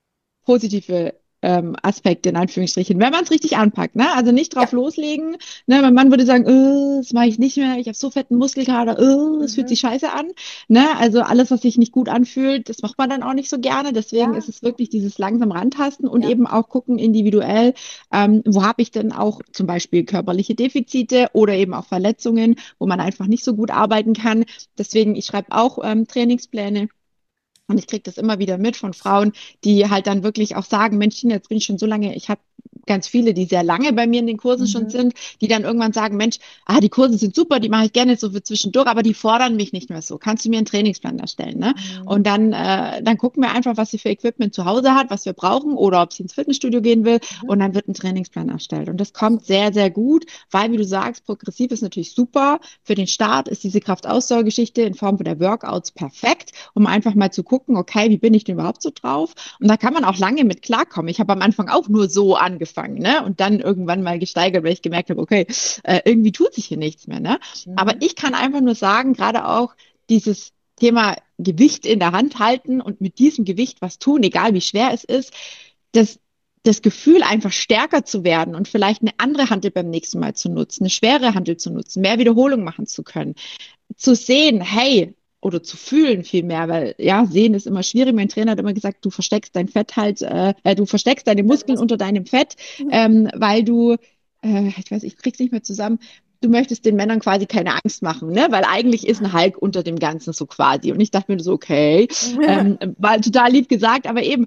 positive ähm, Aspekte in Anführungsstrichen, wenn man es richtig anpackt, ne? Also nicht Ja. drauf loslegen, ne? Mein Mann würde sagen, äh, das mache ich nicht mehr, ich habe so fetten Muskelkater, äh, das fühlt Mhm. sich scheiße an, ne? Also alles, was sich nicht gut anfühlt, das macht man dann auch nicht so gerne. Deswegen ist Ja, es wirklich dieses langsam rantasten und ja. eben auch gucken individuell, ähm, wo habe ich denn auch zum Beispiel körperliche Defizite oder eben auch Verletzungen, wo man einfach nicht so gut arbeiten kann. Deswegen, ich schreibe auch ähm, Trainingspläne. Und ich kriege das immer wieder mit von Frauen, die halt dann wirklich auch sagen, Mensch, Tina, jetzt bin ich schon so lange, ich habe ganz viele, die sehr lange bei mir in den Kursen schon Mhm. sind, die dann irgendwann sagen, Mensch, ah, die Kurse sind super, die mache ich gerne so für zwischendurch, aber die fordern mich nicht mehr so. Kannst du mir einen Trainingsplan erstellen, ne? Mhm. Und dann, äh, dann gucken wir einfach, was sie für Equipment zu Hause hat, was wir brauchen oder ob sie ins Fitnessstudio gehen will Mhm. und dann wird ein Trainingsplan erstellt. Und das kommt sehr, sehr gut, weil, wie du sagst, progressiv ist natürlich super. Für den Start ist diese Kraftausdauergeschichte in Form der Workouts perfekt, um einfach mal zu gucken, okay, wie bin ich denn überhaupt so drauf? Und da kann man auch lange mit klarkommen. Ich habe am Anfang auch nur so angefangen, ne? Und dann irgendwann mal gesteigert, weil ich gemerkt habe, okay, äh, irgendwie tut sich hier nichts mehr, ne? Aber Mhm. ich kann einfach nur sagen, gerade auch dieses Thema Gewicht in der Hand halten und mit diesem Gewicht was tun, egal wie schwer es ist, das das Gefühl, einfach stärker zu werden und vielleicht eine andere Hantel beim nächsten Mal zu nutzen, eine schwere Hantel zu nutzen, mehr Wiederholung machen zu können, zu sehen, hey, oder zu fühlen vielmehr, weil ja, sehen ist immer schwierig. Mein Trainer hat immer gesagt, du versteckst dein Fett halt, äh, äh, du versteckst deine Deine Muskeln unter Muskeln. deinem Fett, Mhm. ähm, weil du, äh, ich weiß, ich krieg's nicht mehr zusammen, du möchtest den Männern quasi keine Angst machen, ne? Weil eigentlich ist ein Hulk unter dem Ganzen so quasi. Und ich dachte mir so, okay, ähm, war total lieb gesagt, aber eben,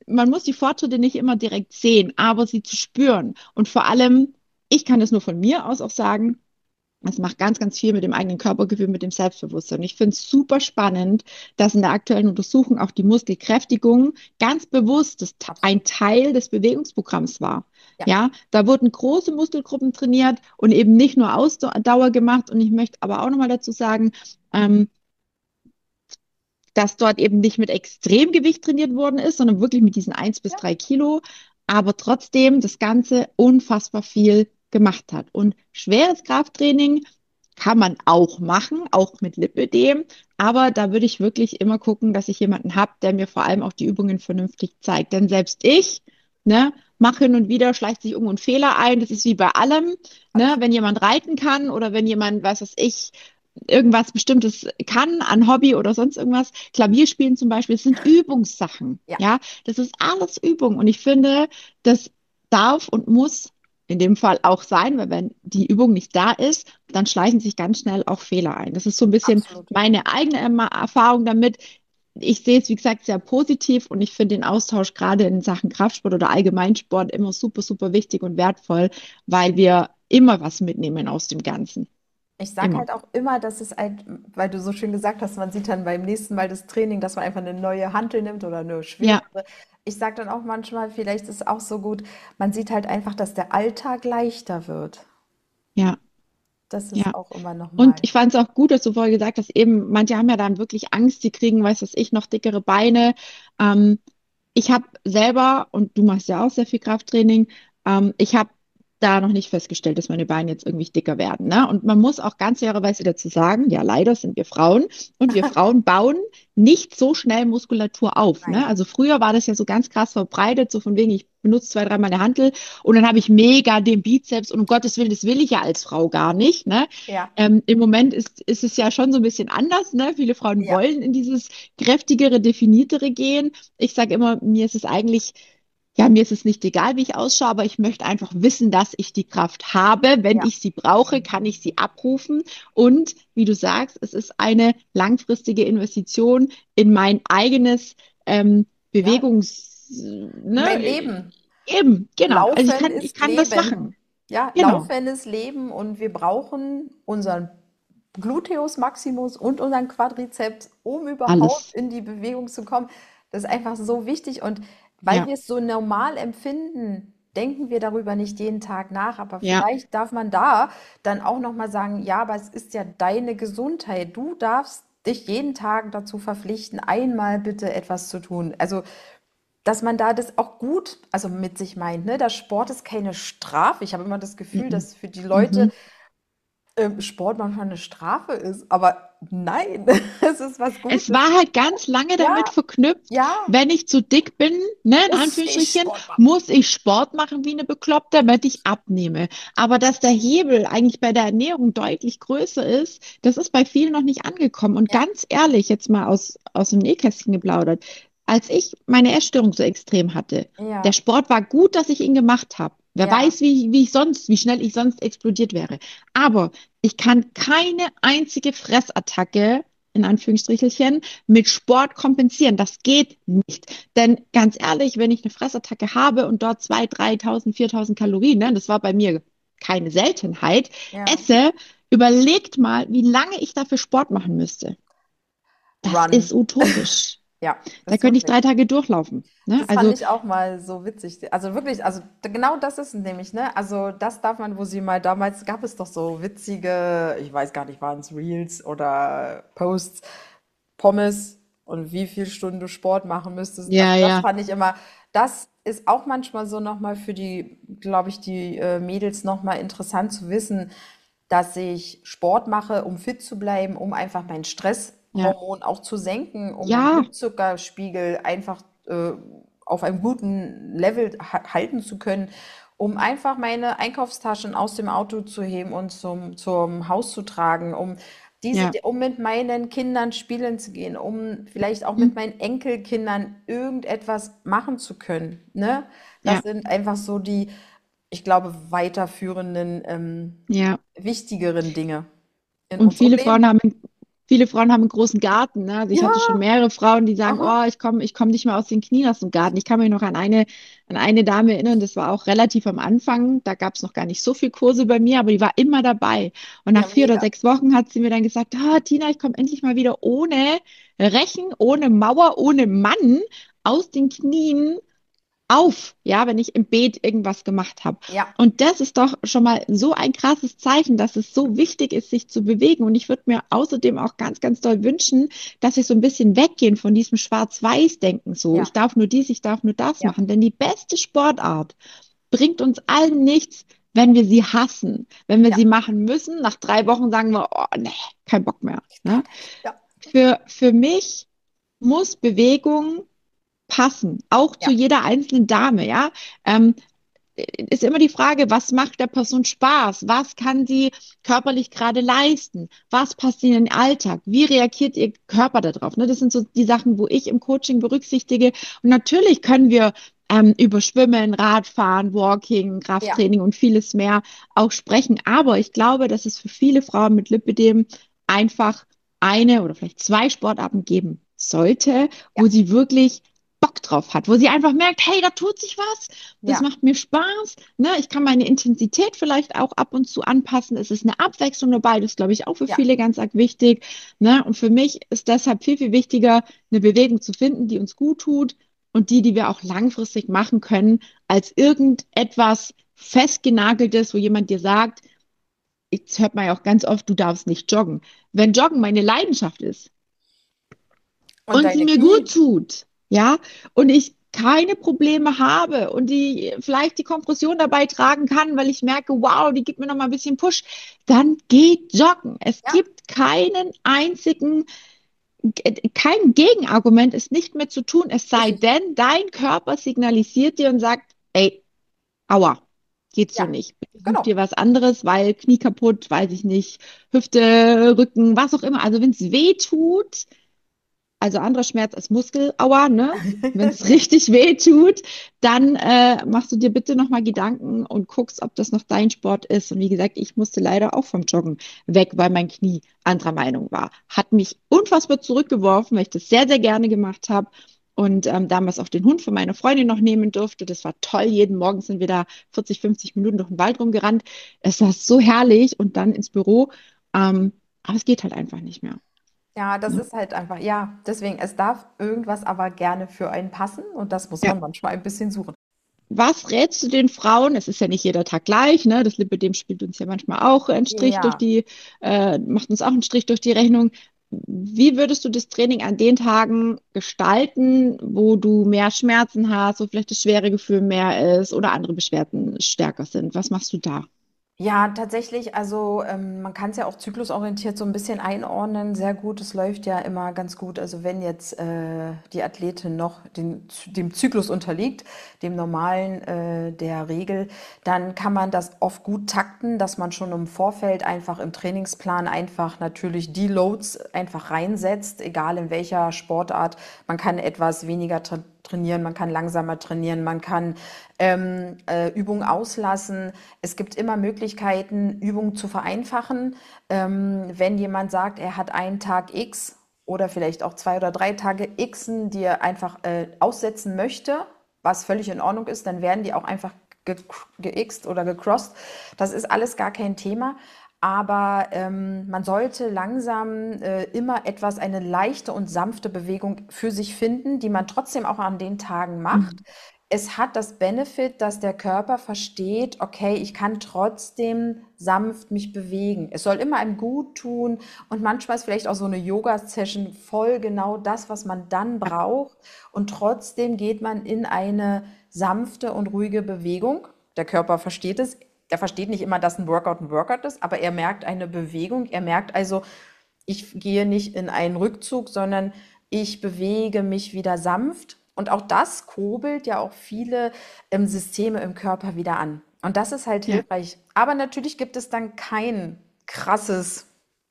man muss die Fortschritte nicht immer direkt sehen, aber sie zu spüren. Und vor allem, ich kann das nur von mir aus auch sagen, es macht ganz, ganz viel mit dem eigenen Körpergefühl, mit dem Selbstbewusstsein. Ich finde es super spannend, dass in der aktuellen Untersuchung auch die Muskelkräftigung ganz bewusst das, ein Absolut. Teil des Bewegungsprogramms war. Ja, Ja, da wurden große Muskelgruppen trainiert und eben nicht nur Ausdauer gemacht. Und ich möchte aber auch nochmal dazu sagen, ähm, dass dort eben nicht mit Extremgewicht trainiert worden ist, sondern wirklich mit diesen eins bis ja, drei Kilo, aber trotzdem das Ganze unfassbar viel gemacht hat. Und schweres Krafttraining kann man auch machen, auch mit Lipödem, aber da würde ich wirklich immer gucken, dass ich jemanden habe, der mir vor allem auch die Übungen vernünftig zeigt. Denn selbst ich, ne, mache hin und wieder, schleicht sich irgendwo ein Fehler ein. Das ist wie bei allem, ne, absolut. wenn jemand reiten kann oder wenn jemand, weiß was ich, irgendwas Bestimmtes kann, an Hobby oder sonst irgendwas. Klavierspielen zum Beispiel, das sind Übungssachen. Ja, Ja, das ist alles Übung. Und ich finde, das darf und muss in dem Fall auch sein, weil wenn die Übung nicht da ist, dann schleichen sich ganz schnell auch Fehler ein. Das ist so ein bisschen absolut. meine eigene Erma- Erfahrung damit. Ich sehe es, wie gesagt, sehr positiv und ich finde den Austausch gerade in Sachen Kraftsport oder Allgemeinsport immer super, super wichtig und wertvoll, weil wir immer was mitnehmen aus dem Ganzen. Ich sage Immer. halt auch immer, dass es halt, weil du so schön gesagt hast, man sieht dann beim nächsten Mal das Training, dass man einfach eine neue Hantel nimmt oder eine Ja, schwerere. Ich sage dann auch manchmal, vielleicht ist es auch so gut, man sieht halt einfach, dass der Alltag leichter wird. ja, Das ist ja. auch immer Und nochmal. ich fand es auch gut, dass du vorher gesagt hast, eben, manche haben ja dann wirklich Angst, die kriegen, weiß was ich, noch dickere Beine. Ähm, ich habe selber, und du machst ja auch sehr viel Krafttraining, ähm, ich habe da noch nicht festgestellt, dass meine Beine jetzt irgendwie dicker werden. Ne? Und man muss auch ganz fairerweise dazu sagen, ja, leider sind wir Frauen und wir Frauen bauen nicht so schnell Muskulatur auf. Ne? Nein. Also früher war das ja so ganz krass verbreitet, so von wegen, ich benutze zwei, dreimal eine Hantel und dann habe ich mega den Bizeps und um Gottes Willen, das will ich ja als Frau gar nicht. Ne? Ja, Ähm, im Moment ist, ist es ja schon so ein bisschen anders. Ne? Viele Frauen ja, wollen in dieses kräftigere, definiertere gehen. Ich sage immer, mir ist es eigentlich, ja, mir ist es nicht egal, wie ich ausschaue, aber ich möchte einfach wissen, dass ich die Kraft habe. Wenn ja, ich sie brauche, kann ich sie abrufen. Und wie du sagst, es ist eine langfristige Investition in mein eigenes ähm, ja. Bewegungs, Mein ne, Leben. eben, genau. Also ich Laufen kann, ich ist kann das Leben. machen. Ja, Genau. Laufen ist Leben und wir brauchen unseren Gluteus Maximus und unseren Quadrizeps, um überhaupt Alles. in die Bewegung zu kommen. Das ist einfach so wichtig und weil Ja, wir es so normal empfinden, denken wir darüber nicht jeden Tag nach, aber ja, vielleicht darf man da dann auch noch mal sagen, ja, aber es ist ja deine Gesundheit. Du darfst dich jeden Tag dazu verpflichten, einmal bitte etwas zu tun. Also dass man da das auch gut, also mit sich meint, ne? Der Sport ist keine Strafe. Ich habe immer das Gefühl, mhm. dass für die Leute Mhm. ähm, Sport manchmal eine Strafe ist. Aber nein, es ist was Es Gutes. war halt ganz lange damit Ja, verknüpft, ja, wenn ich zu dick bin, ne, in muss ich Anführungsstrichen, Sport machen. muss ich Sport machen wie eine Bekloppte, damit ich abnehme. Aber dass der Hebel eigentlich bei der Ernährung deutlich größer ist, das ist bei vielen noch nicht angekommen. Und Ja, ganz ehrlich, jetzt mal aus, aus dem Nähkästchen geplaudert, als ich meine Essstörung so extrem hatte, der ja, Sport war gut, dass ich ihn gemacht habe. Wer ja, weiß, wie, wie ich sonst, wie schnell ich sonst explodiert wäre. Aber ich kann keine einzige Fressattacke in Anführungsstrichelchen, mit Sport kompensieren. Das geht nicht. Denn ganz ehrlich, wenn ich eine Fressattacke habe und dort zweitausend, dreitausend, viertausend Kalorien, ne, das war bei mir keine Seltenheit, ja. esse, überlegt mal, wie lange ich dafür Sport machen müsste. Das ist Run. utopisch. Ja, Da ist könnte ich wirklich. drei Tage durchlaufen. Ne? Das fand Also, ich auch mal so witzig. Also wirklich, also d- genau das ist es nämlich, ne? Also das darf man, wo sie mal damals gab es doch so witzige, ich weiß gar nicht, waren es Reels oder Posts, Pommes und wie viel Stunden du Sport machen müsstest. Also ja, das ja, fand ich immer, das ist auch manchmal so nochmal für die, glaube ich, die äh, Mädels nochmal interessant zu wissen, dass ich Sport mache, um fit zu bleiben, um einfach mein ja, Stresshormon auch zu senken, um meinen ja, Blutzuckerspiegel einfach äh, auf einem guten Level ha halten zu können, um einfach meine Einkaufstaschen aus dem Auto zu heben und zum, zum Haus zu tragen, um diese, ja, um mit meinen Kindern spielen zu gehen, um vielleicht auch hm, mit meinen Enkelkindern irgendetwas machen zu können, ne? Das ja, sind einfach so die, ich glaube, weiterführenden, ähm, ja. wichtigeren Dinge in Und unserem viele Frauen Leben. haben viele Frauen haben einen großen Garten, ne? Also ich Ja, hatte schon mehrere Frauen, die sagen, aha. oh, ich komme, ich komme nicht mehr aus den Knien aus dem Garten. Ich kann mich noch an eine, an eine Dame erinnern, das war auch relativ am Anfang. Da gab es noch gar nicht so viel Kurse bei mir, aber die war immer dabei. Und nach Ja, vier oder mega. sechs Wochen hat sie mir dann gesagt, ah, Tina, ich komme endlich mal wieder ohne Rechen, ohne Mauer, ohne Mann aus den Knien auf, ja, wenn ich im Beet irgendwas gemacht habe. Ja, Und das ist doch schon mal so ein krasses Zeichen, dass es so wichtig ist, sich zu bewegen. Und ich würde mir außerdem auch ganz, ganz doll wünschen, dass wir so ein bisschen weggehen von diesem Schwarz-Weiß-Denken. So, ja, ich darf nur dies, ich darf nur das ja, machen. Denn die beste Sportart bringt uns allen nichts, wenn wir sie hassen. Wenn wir ja. sie machen müssen, nach drei Wochen sagen wir, oh, nee, kein Bock mehr. Ne? Ja, Für, für mich muss Bewegung passen, auch zu ja, jeder einzelnen Dame, ja. Ähm, ist immer die Frage, was macht der Person Spaß? Was kann sie körperlich gerade leisten? Was passt in den Alltag? Wie reagiert ihr Körper darauf? Ne, das sind so die Sachen, wo ich im Coaching berücksichtige. Und natürlich können wir ähm, über Schwimmen, Radfahren, Walking, ja, Krafttraining und vieles mehr auch sprechen. Aber ich glaube, dass es für viele Frauen mit Lipödem einfach eine oder vielleicht zwei Sportarten geben sollte, ja, wo sie wirklich Bock drauf hat, wo sie einfach merkt, hey, da tut sich was, das ja, macht mir Spaß, ne? Ich kann meine Intensität vielleicht auch ab und zu anpassen. Es ist eine Abwechslung dabei, das ist, glaube ich, auch für ja. viele ganz arg wichtig, ne? Und für mich ist deshalb viel, viel wichtiger, eine Bewegung zu finden, die uns gut tut und die, die wir auch langfristig machen können, als irgendetwas festgenageltes, wo jemand dir sagt, jetzt hört man ja auch ganz oft, du darfst nicht joggen. Wenn Joggen meine Leidenschaft ist, Und und sie deine mir gut Knie? tut, ja, und ich keine Probleme habe und die vielleicht die Kompression dabei tragen kann, weil ich merke, wow, die gibt mir noch mal ein bisschen Push, dann geht joggen. Es Ja, gibt keinen einzigen, kein Gegenargument, es nicht mehr zu tun, es sei richtig. denn, dein Körper signalisiert dir und sagt, ey, aua, geht so Ja, nicht. Bitte such genau. dir was anderes, weil Knie kaputt, weiß ich nicht, Hüfte, Rücken, was auch immer. Also wenn es weh tut, also anderer Schmerz als Muskelaua, ne? Wenn es richtig weh tut, dann äh, machst du dir bitte nochmal Gedanken und guckst, ob das noch dein Sport ist. Und wie gesagt, ich musste leider auch vom Joggen weg, weil mein Knie anderer Meinung war. Hat mich unfassbar zurückgeworfen, weil ich das sehr, sehr gerne gemacht habe. Und ähm, damals auch den Hund von meiner Freundin noch nehmen durfte. Das war toll. Jeden Morgen sind wir da vierzig, fünfzig Minuten durch den Wald rumgerannt. Es war so herrlich und dann ins Büro. Ähm, aber es geht halt einfach nicht mehr. Ja, das Ne? ist halt einfach, ja, deswegen, es darf irgendwas aber gerne für einen passen und das muss Ja. man manchmal ein bisschen suchen. Was rätst du den Frauen? Es ist ja nicht jeder Tag gleich, ne? Das Lipödem spielt uns ja manchmal auch einen Strich durch Ja. die, äh, macht uns auch einen Strich durch die Rechnung. Wie würdest du das Training an den Tagen gestalten, wo du mehr Schmerzen hast, wo vielleicht das schwere Gefühl mehr ist oder andere Beschwerden stärker sind? Was machst du da? Ja, tatsächlich, also ähm, man kann es ja auch zyklusorientiert so ein bisschen einordnen. Sehr gut, es läuft ja immer ganz gut. Also wenn jetzt äh, die Athletin noch den, dem Zyklus unterliegt, dem normalen äh, der Regel, dann kann man das oft gut takten, dass man schon im Vorfeld einfach im Trainingsplan einfach natürlich die Loads einfach reinsetzt, egal in welcher Sportart. Man kann etwas weniger tra trainieren, man kann langsamer trainieren, man kann ähm, äh, Übungen auslassen. Es gibt immer Möglichkeiten, Übungen zu vereinfachen. Ähm, wenn jemand sagt, er hat einen Tag X oder vielleicht auch zwei oder drei Tage Xen, die er einfach äh, aussetzen möchte, was völlig in Ordnung ist, dann werden die auch einfach ge geixt oder gecrossed. Das ist alles gar kein Thema. Aber ähm, man sollte langsam äh, immer etwas, eine leichte und sanfte Bewegung für sich finden, die man trotzdem auch an den Tagen macht. Mhm. Es hat das Benefit, dass der Körper versteht, okay, ich kann trotzdem sanft mich bewegen. Es soll immer einem gut tun und manchmal ist vielleicht auch so eine Yoga-Session voll genau das, was man dann Ja, braucht und trotzdem geht man in eine sanfte und ruhige Bewegung. Der Körper versteht es. Er versteht nicht immer, dass ein Workout ein Workout ist, aber er merkt eine Bewegung. Er merkt also, ich gehe nicht in einen Rückzug, sondern ich bewege mich wieder sanft. Und auch das kurbelt ja auch viele ähm, Systeme im Körper wieder an. Und das ist halt ja, hilfreich. Aber natürlich gibt es dann kein krasses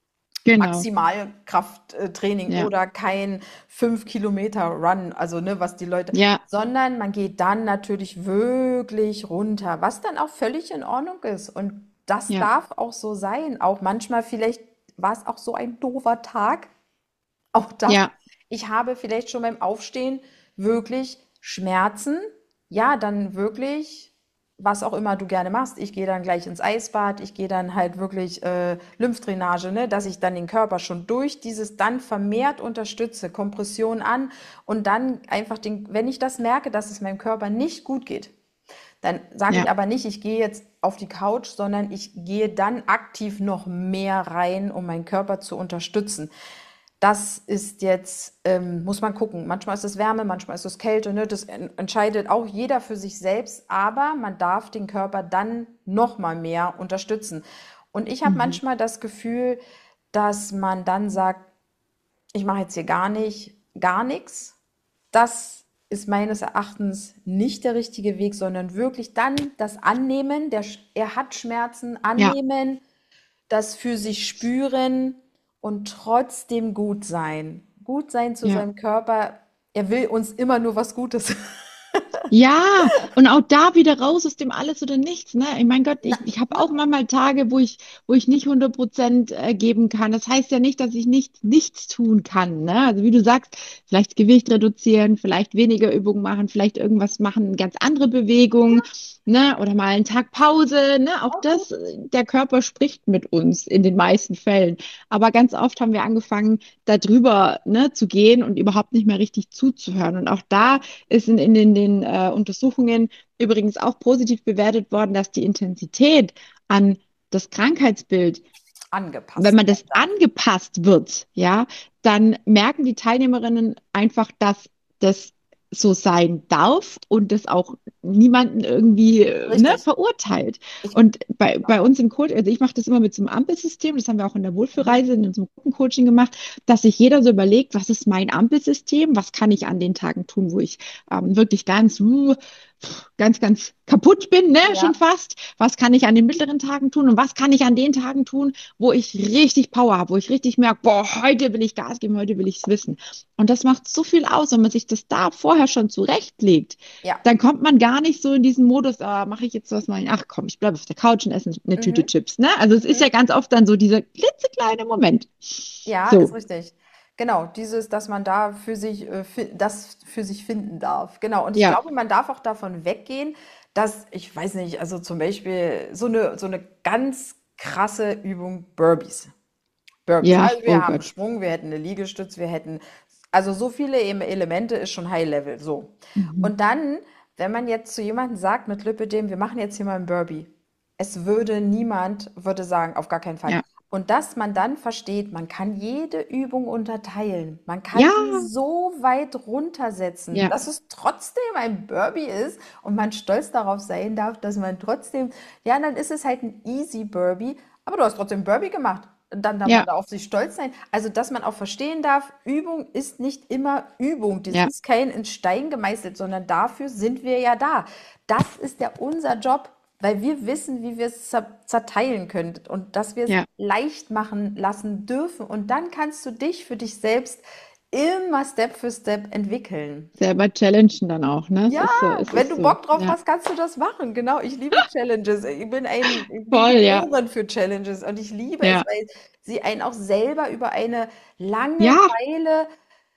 genau. Maximalkrafttraining Ja, oder kein fünf Kilometer Run, also ne, was die Leute, ja, sondern man geht dann natürlich wirklich runter, was dann auch völlig in Ordnung ist. Und das ja, darf auch so sein. Auch manchmal vielleicht war es auch so ein doofer Tag. Auch das, Ja, ich habe vielleicht schon beim Aufstehen wirklich Schmerzen. Ja, dann wirklich, was auch immer du gerne machst. Ich gehe dann gleich ins Eisbad, ich gehe dann halt wirklich äh, Lymphdrainage, ne, dass ich dann den Körper schon durch dieses dann vermehrt unterstütze, Kompression an und dann einfach den, wenn ich das merke, dass es meinem Körper nicht gut geht, dann sage ich ja, aber nicht, ich gehe jetzt auf die Couch, sondern ich gehe dann aktiv noch mehr rein, um meinen Körper zu unterstützen. Das ist jetzt, ähm, muss man gucken. Manchmal ist es Wärme, manchmal ist es Kälte, ne? Das en- entscheidet auch jeder für sich selbst, aber man darf den Körper dann noch mal mehr unterstützen. Und ich habe mhm. manchmal das Gefühl, dass man dann sagt, ich mache jetzt hier gar nicht, gar nichts. Das ist meines Erachtens nicht der richtige Weg, sondern wirklich dann das Annehmen, der, Sch- er hat Schmerzen, Ja, annehmen, das für sich spüren und trotzdem gut sein. Gut sein zu ja. seinem Körper. Er will uns immer nur was Gutes. Ja, und auch da wieder raus aus dem Alles oder Nichts, ne? Ich mein Gott, Na, ich, ich habe ja, auch manchmal Tage, wo ich, wo ich nicht hundert Prozent äh, geben kann. Das heißt ja nicht, dass ich nicht nichts tun kann, ne? Also wie du sagst, vielleicht Gewicht reduzieren, vielleicht weniger Übungen machen, vielleicht irgendwas machen, eine ganz andere Bewegung, ne? Oder mal einen Tag Pause, ne? Auch auch gut. das, äh, der Körper spricht mit uns in den meisten Fällen. Aber ganz oft haben wir angefangen, da drüber, ne, zu gehen und überhaupt nicht mehr richtig zuzuhören. Und auch Ja, da ist in, in den, den äh, Untersuchungen übrigens auch positiv bewertet worden, dass die Intensität an das Krankheitsbild, wenn angepasst man das werden darf. angepasst wird, ja, dann merken die Teilnehmerinnen einfach, dass das so sein darf und das auch niemanden irgendwie äh, ne, Richtig. verurteilt. Ich, Und bei, bei uns im Coach, also ich mache das immer mit so einem Ampelsystem, das haben wir auch in der mhm. Wohlfühlreise, in so einem Gruppencoaching gemacht, dass sich jeder so überlegt, was ist mein Ampelsystem, was kann ich an den Tagen tun, wo ich ähm, wirklich ganz, uh, ganz, ganz kaputt bin, ne, schon Ja, fast. Was kann ich an den mittleren Tagen tun und was kann ich an den Tagen tun, wo ich richtig Power habe, wo ich richtig merke, boah, heute will ich Gas geben, heute will ich es wissen. Und das macht so viel aus, wenn man sich das da vorher schon zurechtlegt. ja. Dann kommt man gar nicht so in diesen Modus, ah, mache ich jetzt was, mal, ach komm, ich bleibe auf der Couch und esse eine Tüte Mhm. Chips. Ne? Also es ist ja Mhm. ganz oft dann so dieser klitzekleine Moment. Ja, ist So, richtig. Genau, dieses, dass man da für sich, äh, fi- das für sich finden darf. Genau. Und ich ja, glaube, man darf auch davon weggehen, dass, ich weiß nicht, also zum Beispiel so eine, so eine ganz krasse Übung Burpees. Burpees. ja, Also wir oh haben Gott. Sprung, wir hätten eine Liegestütz, wir hätten, also so viele Em- Elemente ist schon High Level. So. Mhm. Und dann, wenn man jetzt zu jemandem sagt mit Lipidem, wir machen jetzt hier mal ein Burpee, es würde niemand, würde sagen, auf gar keinen Fall. Ja, Und dass man dann versteht, man kann jede Übung unterteilen. Man kann ja, sie so weit runtersetzen, ja, dass es trotzdem ein Burpee ist und man stolz darauf sein darf, dass man trotzdem, ja, dann ist es halt ein easy Burpee, aber du hast trotzdem Burpee gemacht. Dann darf man ja, da auf sich stolz sein. Also, dass man auch verstehen darf, Übung ist nicht immer Übung. Das ja, ist kein in Stein gemeißelt, sondern dafür sind wir ja da. Das ist ja unser Job, weil wir wissen, wie wir es zer zerteilen können und dass wir es ja. leicht machen lassen dürfen. Und dann kannst du dich für dich selbst immer Step für Step entwickeln. Selber challengen dann auch, ne? Es Ja, ist so, es wenn ist du so. Bock drauf Ja, hast, kannst du das machen. Genau, ich liebe Challenges. Ich bin ein, ich bin voll, ja, geboren für Challenges und ich liebe es, ja, weil sie einen auch selber über eine lange ja, Weile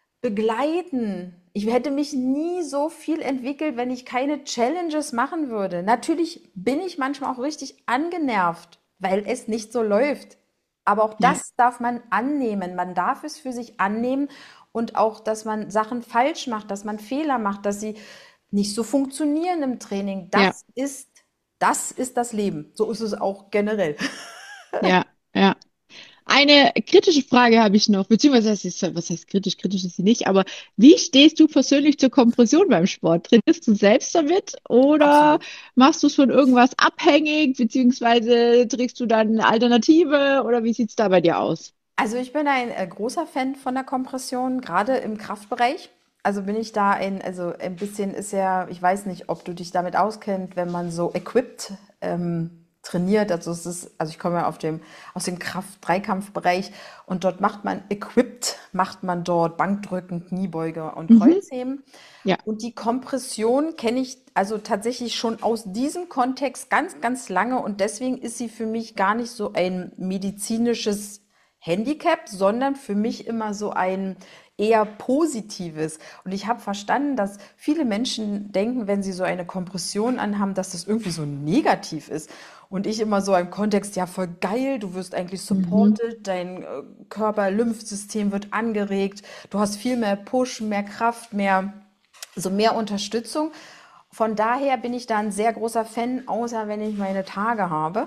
begleiten. Ich hätte mich nie so viel entwickelt, wenn ich keine Challenges machen würde. Natürlich bin ich manchmal auch richtig angenervt, weil es nicht so läuft. Aber auch ja, das darf man annehmen. Man darf es für sich annehmen und auch, dass man Sachen falsch macht, dass man Fehler macht, dass sie nicht so funktionieren im Training. ja, Das ist, das ist das Leben. So ist es auch generell. ja, ja. Eine kritische Frage habe ich noch, beziehungsweise das ist, was heißt kritisch? Kritisch ist sie nicht, aber wie stehst du persönlich zur Kompression beim Sport? Trainierst du selbst damit oder Absolut. machst du es von irgendwas abhängig, beziehungsweise trägst du dann eine Alternative oder wie sieht's da bei dir aus? Also ich bin ein äh, großer Fan von der Kompression, gerade im Kraftbereich. Also bin ich da ein, also ein bisschen ist ja, ich weiß nicht, ob du dich damit auskennst, wenn man so equipped ähm, trainiert. Also es ist, also ich komme ja auf dem, aus dem Kraft-Dreikampfbereich und dort macht man equipped, macht man dort Bankdrücken, Kniebeuge und Mhm. Kreuzheben. Ja, Und die Kompression kenne ich also tatsächlich schon aus diesem Kontext ganz, ganz lange und deswegen ist sie für mich gar nicht so ein medizinisches Handicap, sondern für mich immer so ein eher positives. Und ich habe verstanden, dass viele Menschen denken, wenn sie so eine Kompression anhaben, dass das irgendwie so negativ ist. Und ich immer so im Kontext, ja, voll geil, du wirst eigentlich Mhm. supported, dein äh, Körper-Lymphsystem wird angeregt, du hast viel mehr Push, mehr Kraft, mehr, so mehr Unterstützung. Von daher bin ich da ein sehr großer Fan, außer wenn ich meine Tage habe.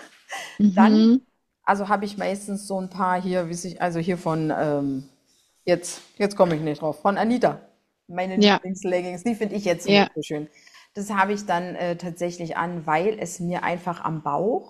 Dann, Mhm. also habe ich meistens so ein paar hier, wie sich, also hier von, ähm, jetzt, jetzt komme ich nicht drauf, von Anita. Meine Ja, Lieblingsleggings, die finde ich jetzt zum ja, Beispiel schön. Das habe ich dann äh, tatsächlich an, weil es mir einfach am Bauch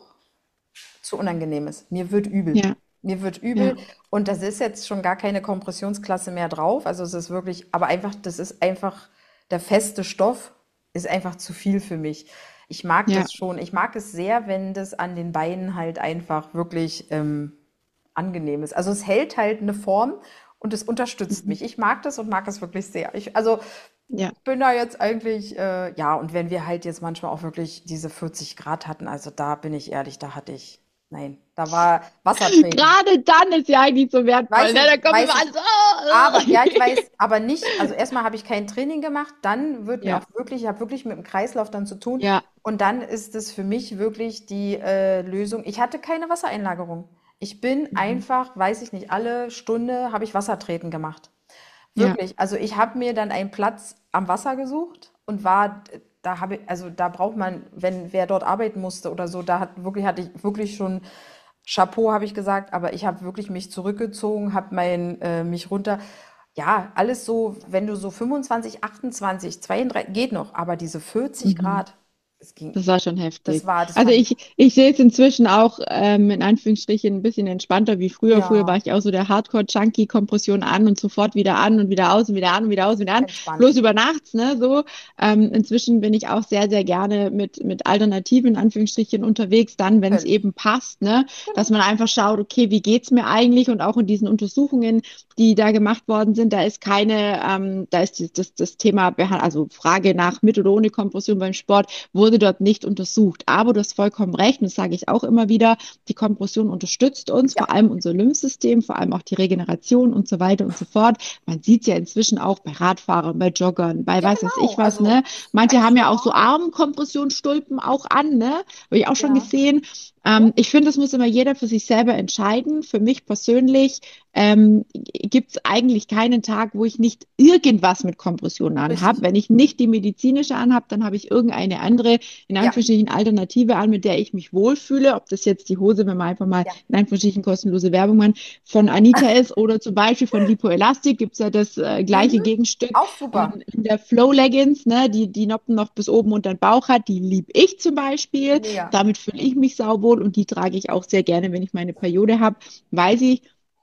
zu unangenehm ist. Mir wird übel. ja, Mir wird übel ja, und das ist jetzt schon gar keine Kompressionsklasse mehr drauf. Also es ist wirklich, aber einfach, das ist einfach, der feste Stoff ist einfach zu viel für mich. Ich mag ja. das schon. Ich mag es sehr, wenn das an den Beinen halt einfach wirklich ähm, angenehm ist. Also es hält halt eine Form und es unterstützt Mhm. mich. Ich mag das und mag es wirklich sehr. Ich, also Ja. bin da jetzt eigentlich, äh, ja, und wenn wir halt jetzt manchmal auch wirklich diese vierzig Grad hatten, also da bin ich ehrlich, da hatte ich, nein, da war Wassertreten. Gerade dann ist ja eigentlich so wertvoll, Weiß ne? Da ich, kommen immer weiß ich. alles. Oh, Aber, ja, ich oh. weiß, aber nicht, also erstmal habe ich kein Training gemacht, dann wird mir auch Ja, wirklich, ich habe wirklich mit dem Kreislauf dann zu tun. ja. Und dann ist es für mich wirklich die äh, Lösung. Ich hatte keine Wassereinlagerung. Ich bin Mhm. einfach, weiß ich nicht, alle Stunde habe ich Wassertreten gemacht. Ja, Wirklich. Also ich habe mir dann einen Platz am Wasser gesucht und war, da habe ich, also da braucht man, wenn wer dort arbeiten musste oder so, da hat wirklich, hatte ich wirklich schon Chapeau, habe ich gesagt, aber ich habe wirklich mich zurückgezogen, habe mein, äh, mich runter. Ja, alles so, wenn du so fünfundzwanzig, achtundzwanzig, zweiunddreißig, geht noch, aber diese vierzig mhm. Grad, es ging, Das war schon das heftig. war, das Also fand ich, ich, ich sehe es inzwischen auch ähm, in Anführungsstrichen ein bisschen entspannter wie früher. Früher war ja, ich auch so der Hardcore-Junkie, Kompression an und sofort wieder an und wieder aus und wieder an und wieder aus und wieder an. entspannt. Bloß über nachts, ne, so. Ähm, inzwischen bin ich auch sehr, sehr gerne mit, mit Alternativen in Anführungsstrichen unterwegs, dann, wenn es Völlig. eben passt, ne, dass Genau. man einfach schaut, okay, wie geht's mir eigentlich? Und auch in diesen Untersuchungen, die da gemacht worden sind, da ist keine, ähm, da ist die, das, das Thema, Beha- also Frage nach mit oder ohne Kompression beim Sport wurde dort nicht untersucht. Aber du hast vollkommen recht, und das sage ich auch immer wieder, die Kompression unterstützt uns, Ja, vor allem unser Lymphsystem, vor allem auch die Regeneration und so weiter und so fort. Man sieht es ja inzwischen auch bei Radfahrern, bei Joggern, bei ja, weiß was genau. ich was, Also ne? ist Manche eigentlich haben ja auch so normal. Armkompressionsstulpen auch an, ne? Habe ich auch schon Ja. gesehen. Ja. Ähm, ich finde, das muss immer jeder für sich selber entscheiden. Für mich persönlich ähm, gibt es eigentlich keinen Tag, wo ich nicht irgendwas mit Kompression anhabe. Richtig. Wenn ich nicht die medizinische anhabe, dann habe ich irgendeine andere, in Ja, Anführungsstrichen, Alternative an, mit der ich mich wohlfühle. Ob das jetzt die Hose, wenn man einfach mal ja, in Anführungsstrichen kostenlose Werbung machen, von genau. Anita ist oder zum Beispiel von Lipoelastic gibt es ja das äh, gleiche Mhm. Gegenstück Auch in, super. in der Flow Leggings, ne, die die Noppen noch bis oben unter den Bauch hat. Die liebe ich zum Beispiel. Mega. Damit fühle ich mich sauwohl und die trage ich auch sehr gerne, wenn ich meine Periode habe, weil sie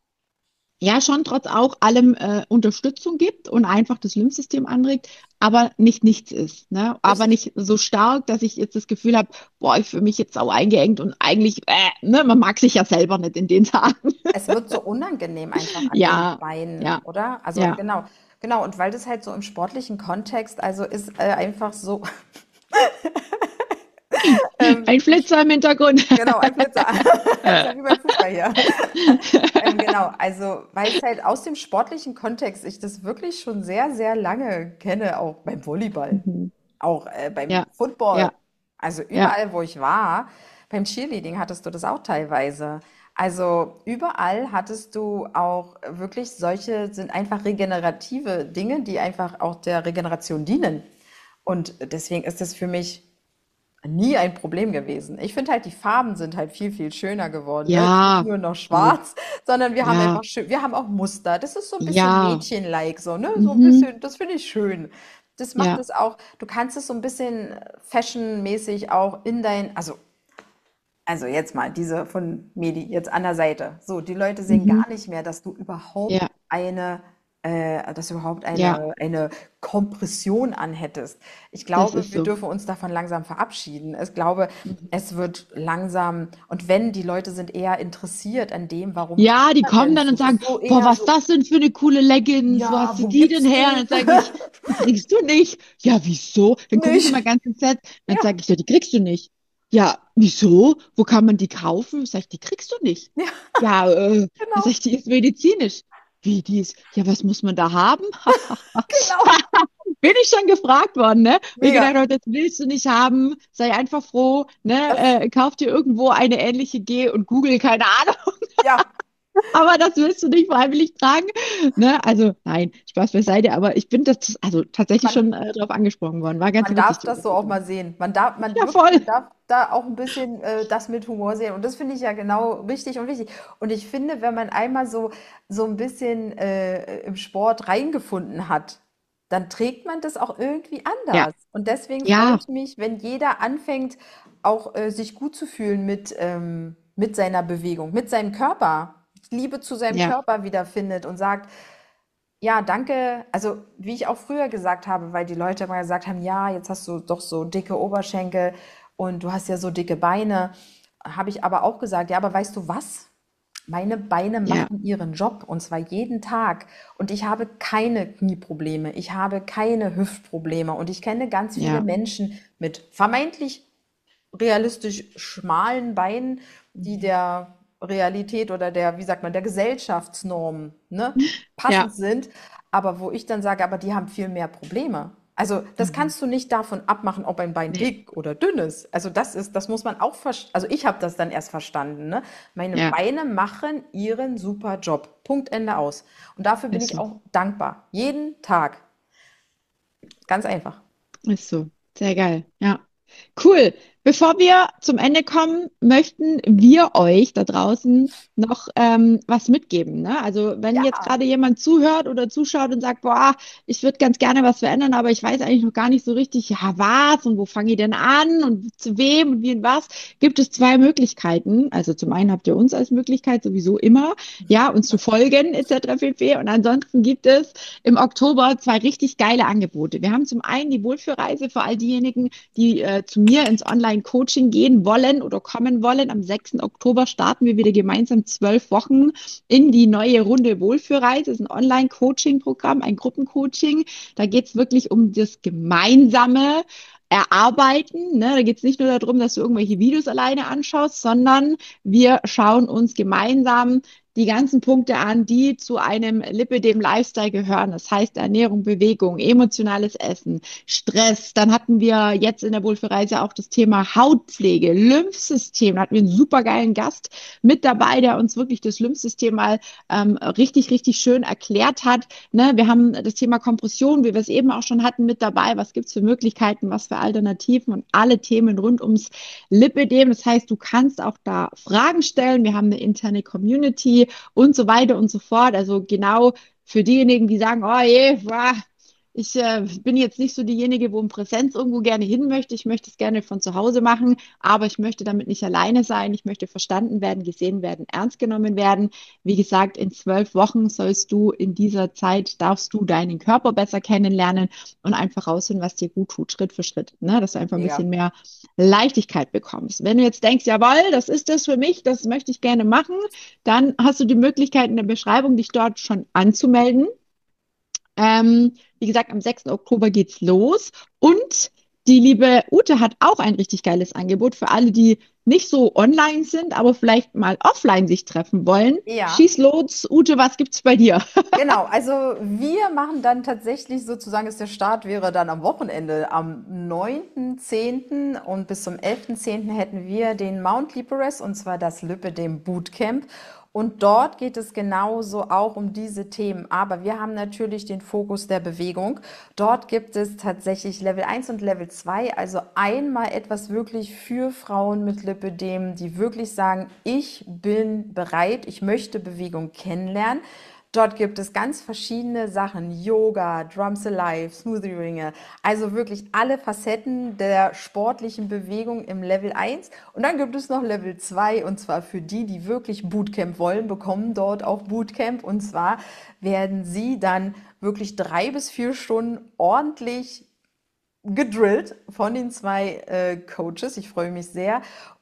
ja schon trotz auch allem äh, Unterstützung gibt und einfach das Lymphsystem anregt, aber nicht nichts ist, ne? Aber Richtig. nicht so stark, dass ich jetzt das Gefühl habe, boah, ich fühle mich jetzt sau eingeengt und eigentlich, äh, ne, man mag sich ja selber nicht in den Tagen. Es wird so unangenehm einfach an den Ja, Beinen, ja, oder? Also ja. genau, genau. Und weil das halt so im sportlichen Kontext, also ist äh, einfach so, ähm, Ein ich, Flitzer im Hintergrund. genau, ein Flitzer. So wie beim Fußball hier. Ähm, genau, also weil es halt aus dem sportlichen Kontext ich das wirklich schon sehr, sehr lange kenne, auch beim Volleyball, Mhm. auch äh, beim Ja, Football, ja, also ja. überall, wo ich war, beim Cheerleading hattest du das auch teilweise. Also überall hattest du auch wirklich solche, sind einfach regenerative Dinge, die einfach auch der Regeneration dienen. Und deswegen ist das für mich nie ein Problem gewesen. Ich finde halt, die Farben sind halt viel, viel schöner geworden. Ne? Es ist nicht Ja, nur noch du, schwarz, sondern wir haben ja, einfach schön, wir haben auch Muster. Das ist so ein bisschen ja. Mädchen-like, so, ne? So ein Mhm. bisschen, das finde ich schön. Das macht Ja. es auch, du kannst es so ein bisschen fashionmäßig auch in dein, also, also jetzt mal, diese von Medi, jetzt an der Seite. So, die Leute sehen Mhm. gar nicht mehr, dass du überhaupt Ja, eine, äh, dass du überhaupt ja. eine, eine Kompression anhättest. Ich Das glaube, ist wir so. dürfen uns davon langsam verabschieden. Ich glaube, Mhm. es wird langsam, und wenn die Leute sind eher interessiert an dem, warum trägt Ja, die man kommen denn dann und so? sagen, So boah, eher was ist so, das denn für eine coole Leggings? Wo ja, hast du wo die denn gibt's her? Und die? dann sage ich, die kriegst du nicht. Ja, wieso? Dann gucken sie Nicht. mal ganz entsetzt. Dann Ja, sage ich, ja, die kriegst du nicht. ja, wieso? Wo kann man die kaufen? Sag ich, die kriegst du nicht. Ja, Ja, äh, dann genau, sag ich, die ist medizinisch. Wie die ist? Ja, was muss man da haben? genau. Bin ich schon gefragt worden, ne? Wie ich gedacht Mega. habe, das willst du nicht haben, sei einfach froh, Das, ne? Äh, kauf dir irgendwo eine ähnliche G und Google, keine Ahnung. ja. Aber das willst du nicht freiwillig tragen, ne? Also nein, Spaß beiseite, aber ich bin das also tatsächlich Man, schon äh, drauf angesprochen worden. War ganz Man witzig, darf die das so auch Unterhaltung. mal sehen. Man darf, man Ja, wirklich, voll. man darf da auch ein bisschen äh, das mit Humor sehen. Und das finde ich ja genau richtig und wichtig. Und ich finde, wenn man einmal so, so ein bisschen äh, im Sport reingefunden hat, dann trägt man das auch irgendwie Ja, anders. Und deswegen freue ja, ich mich, wenn jeder anfängt, auch äh, sich gut zu fühlen mit, ähm, mit seiner Bewegung, mit seinem Körper, Liebe zu seinem ja, Körper wiederfindet und sagt, ja, danke. Also, wie ich auch früher gesagt habe, weil die Leute immer gesagt haben, ja, jetzt hast du doch so dicke Oberschenkel und du hast ja so dicke Beine, habe ich aber auch gesagt, ja, aber weißt du was? Meine Beine ja, machen ihren Job und zwar jeden Tag. Und ich habe keine Knieprobleme, ich habe keine Hüftprobleme und ich kenne ganz viele ja. Menschen mit vermeintlich realistisch schmalen Beinen, die Mhm. der Realität oder der, wie sagt man, der Gesellschaftsnorm, ne, Ja. passend sind, aber wo ich dann sage, aber die haben viel mehr Probleme. Also das Mhm. kannst du nicht davon abmachen, ob ein Bein Nee, dick oder dünn ist. Also das ist, das muss man auch verstehen. Also ich habe das dann erst verstanden. Ne? Meine ja, Beine machen ihren super Job. Punkt, Ende aus. Und dafür bin ist ich so. auch dankbar. Jeden Tag. Ganz einfach. Ist so. Sehr geil. Ja. Cool. Bevor wir zum Ende kommen, möchten wir euch da draußen noch ähm, was mitgeben. Ne? Also wenn jetzt Ja, gerade jemand zuhört oder zuschaut und sagt, boah, ich würde ganz gerne was verändern, aber ich weiß eigentlich noch gar nicht so richtig, ja, was und wo fange ich denn an und zu wem und wie und was, gibt es zwei Möglichkeiten. Also zum einen habt ihr uns als Möglichkeit sowieso immer, ja, uns zu folgen et cetera pp. Und ansonsten gibt es im Oktober zwei richtig geile Angebote. Wir haben zum einen die Wohlfühlreise für all diejenigen, die äh, zu mir ins Online-Coaching gehen wollen oder kommen wollen. Am sechsten Oktober starten wir wieder gemeinsam zwölf Wochen in die neue Runde Wohlfühlreise. Das ist ein Online-Coaching-Programm, ein Gruppencoaching. Da geht es wirklich um das gemeinsame Erarbeiten. Ne? Da geht es nicht nur darum, dass du irgendwelche Videos alleine anschaust, sondern wir schauen uns gemeinsam die ganzen Punkte an, die zu einem Lipidem-Lifestyle gehören. Das heißt Ernährung, Bewegung, emotionales Essen, Stress. Dann hatten wir jetzt in der Wohlfühlreise auch das Thema Hautpflege, Lymphsystem. Da hatten wir einen supergeilen Gast mit dabei, der uns wirklich das Lymphsystem mal ähm, richtig, richtig schön erklärt hat. Ne? Wir haben das Thema Kompression, wie wir es eben auch schon hatten, mit dabei. Was gibt es für Möglichkeiten, was für Alternativen und alle Themen rund ums Lipidem. Das heißt, du kannst auch da Fragen stellen. Wir haben eine interne Community und so weiter und so fort. Also genau für diejenigen, die sagen, oh je, boah, ich äh, bin jetzt nicht so diejenige, wo in Präsenz irgendwo gerne hin möchte. Ich möchte es gerne von zu Hause machen, aber ich möchte damit nicht alleine sein. Ich möchte verstanden werden, gesehen werden, ernst genommen werden. Wie gesagt, in zwölf Wochen sollst du in dieser Zeit, darfst du deinen Körper besser kennenlernen und einfach rausfinden, was dir gut tut, Schritt für Schritt. Ne? Dass du einfach ein mega. bisschen mehr Leichtigkeit bekommst. Wenn du jetzt denkst, jawohl, das ist das für mich, das möchte ich gerne machen, dann hast du die Möglichkeit in der Beschreibung, dich dort schon anzumelden. Ähm, wie gesagt, am sechsten Oktober geht's los. Und die liebe Ute hat auch ein richtig geiles Angebot für alle, die nicht so online sind, aber vielleicht mal offline sich treffen wollen. Ja. Schieß los, Ute, was gibt's bei dir? Genau, also wir machen dann tatsächlich sozusagen, ist der Start wäre dann am Wochenende, am neunten zehnten und bis zum elften zehnten hätten wir den Mount Liperes und zwar das Lipidem Bootcamp. Und dort geht es genauso auch um diese Themen. Aber wir haben natürlich den Fokus der Bewegung. Dort gibt es tatsächlich Level eins und Level zwei. Also einmal etwas wirklich für Frauen mit Lipidem, die wirklich sagen, ich bin bereit, ich möchte Bewegung kennenlernen. Dort gibt es ganz verschiedene Sachen, Yoga, Drums Alive, Smoothie Ringe, also wirklich alle Facetten der sportlichen Bewegung im Level eins. Und dann gibt es noch Level zwei und zwar für die, die wirklich Bootcamp wollen, bekommen dort auch Bootcamp und zwar werden sie dann wirklich drei bis vier Stunden ordentlich gedrillt von den zwei äh, Coaches. Ich freue mich sehr.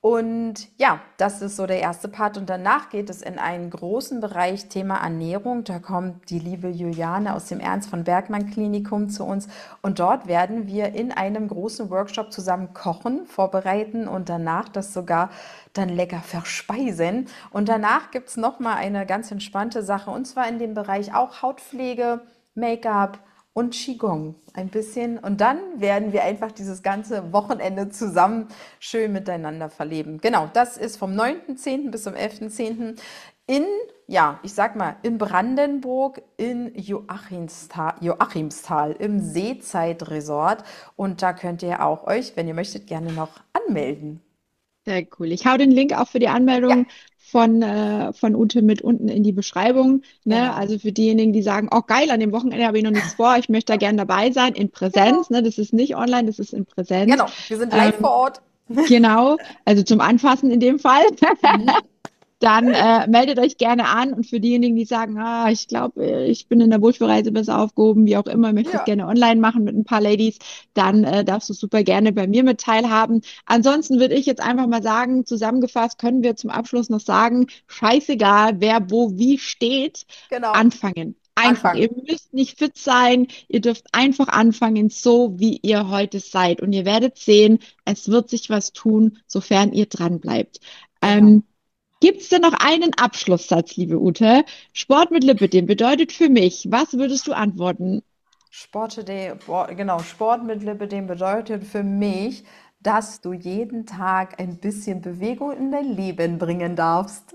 Und ja, das ist so der erste Part. Und danach geht es in einen großen Bereich Thema Ernährung. Da kommt die liebe Juliane aus dem Ernst von Bergmann Klinikum zu uns. Und dort werden wir in einem großen Workshop zusammen kochen, vorbereiten und danach das sogar dann lecker verspeisen. Und danach gibt es nochmal eine ganz entspannte Sache. Und zwar in dem Bereich auch Hautpflege, Make-up und Qigong ein bisschen. Und dann werden wir einfach dieses ganze Wochenende zusammen schön miteinander verleben. Genau, das ist vom neunten zehnten bis zum elften zehnten in, ja, ich sag mal, in Brandenburg, in Joachimsthal, Joachimsthal im Seezeit-Resort. Und da könnt ihr auch euch, wenn ihr möchtet, gerne noch anmelden. Sehr cool. Ich hau den Link auch für die Ja, Anmeldung von, äh, von Ute mit unten in die Beschreibung. Ne? genau. Also für diejenigen, die sagen, oh geil, an dem Wochenende habe ich noch nichts vor, ich möchte da gerne dabei sein, in Präsenz. Genau. Ne? Das ist nicht online, das ist in Präsenz. Genau. Wir sind live Ähm, vor Ort. genau, also zum Anfassen in dem Fall. Mhm. Dann äh, meldet euch gerne an und für diejenigen, die sagen, ah, ich glaube, ich bin in der Wohlfühlreise besser aufgehoben, wie auch immer, möchte es Ja. gerne online machen mit ein paar Ladies, dann äh, darfst du super gerne bei mir mit teilhaben. Ansonsten würde ich jetzt einfach mal sagen, zusammengefasst können wir zum Abschluss noch sagen, scheißegal, wer wo wie steht, Genau. anfangen. Einfach, Anfangen. ihr müsst nicht fit sein, ihr dürft einfach anfangen, so wie ihr heute seid. Und ihr werdet sehen, es wird sich was tun, sofern ihr dran bleibt. Genau. Ähm, Gibt es denn noch einen Abschlusssatz, liebe Ute? Sport mit Lipidem bedeutet für mich, was würdest du antworten? Sportidee, boah, genau, Sport mit Lipidem bedeutet für mich, dass du jeden Tag ein bisschen Bewegung in dein Leben bringen darfst.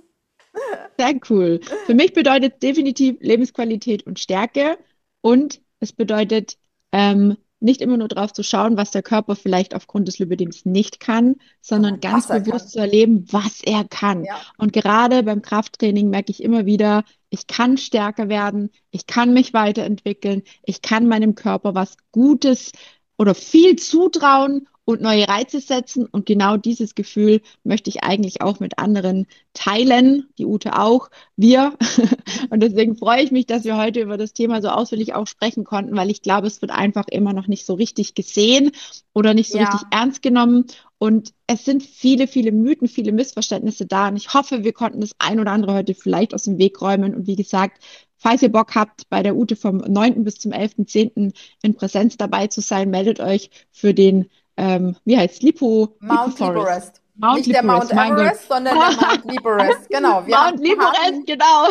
Sehr cool. Für mich bedeutet es definitiv Lebensqualität und Stärke. Und es bedeutet, ähm, nicht immer nur drauf zu schauen, was der Körper vielleicht aufgrund des Lipidems nicht kann, sondern Sondern ganz was er bewusst kann. zu erleben, was er kann. Ja, Und gerade beim Krafttraining merke ich immer wieder, ich kann stärker werden, ich kann mich weiterentwickeln, ich kann meinem Körper was Gutes oder viel zutrauen und neue Reize setzen. Und genau dieses Gefühl möchte ich eigentlich auch mit anderen teilen, die Ute auch, wir. Und deswegen freue ich mich, dass wir heute über das Thema so ausführlich auch sprechen konnten, weil ich glaube, es wird einfach immer noch nicht so richtig gesehen oder nicht so richtig ja, ernst genommen. Und es sind viele, viele Mythen, viele Missverständnisse da. Und ich hoffe, wir konnten das ein oder andere heute vielleicht aus dem Weg räumen. Und wie gesagt, falls ihr Bock habt, bei der Ute vom neunten bis zum elften zehnten in Präsenz dabei zu sein, meldet euch für den, ähm, wie heißt Lipo, Lipo Mount Forest. Liberest. Mount Nicht der Liporest, Mount mein Gott. Everest, sondern der Mount Liberest. Genau, wir haben Mount einen Liporest, harten, genau.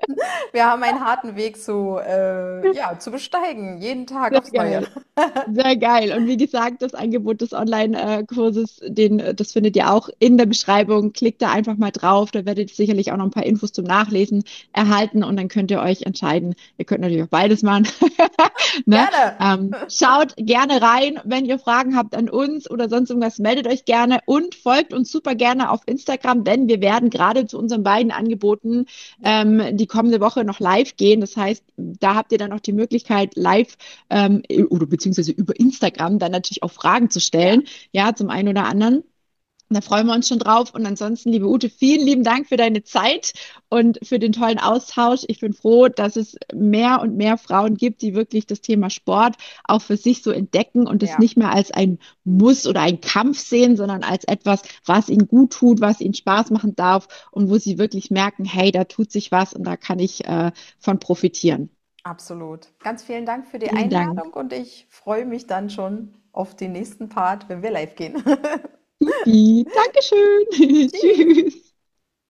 wir haben einen harten Weg zu, äh, ja, zu besteigen. Jeden Tag Sehr aufs Neue. geil. Sehr geil. Und wie gesagt, das Angebot des Online-Kurses, den, äh, das findet ihr auch in der Beschreibung. Klickt da einfach mal drauf. Da werdet ihr sicherlich auch noch ein paar Infos zum Nachlesen erhalten und dann könnt ihr euch entscheiden. Ihr könnt natürlich auch beides machen. Ne? Gerne. Ähm, schaut gerne rein. Wenn ihr Fragen habt an uns oder sonst irgendwas, meldet euch gerne und folgt uns super gerne auf Instagram, denn wir werden gerade zu unseren beiden Angeboten Ja, ähm, die kommende Woche noch live gehen. Das heißt, da habt ihr dann auch die Möglichkeit, live ähm, oder beziehungsweise über Instagram dann natürlich auch Fragen zu ja, stellen, ja, zum einen oder anderen. Da freuen wir uns schon drauf. Und ansonsten, liebe Ute, vielen lieben Dank für deine Zeit und für den tollen Austausch. Ich bin froh, dass es mehr und mehr Frauen gibt, die wirklich das Thema Sport auch für sich so entdecken und es ja, nicht mehr als ein Muss oder ein Kampf sehen, sondern als etwas, was ihnen gut tut, was ihnen Spaß machen darf und wo sie wirklich merken, hey, da tut sich was und da kann ich äh, von profitieren. absolut. Ganz vielen Dank für die Vielen Dank. Einladung und ich freue mich dann schon auf den nächsten Part, wenn wir live gehen. Supi. Dankeschön. Tschüss. Tschüss.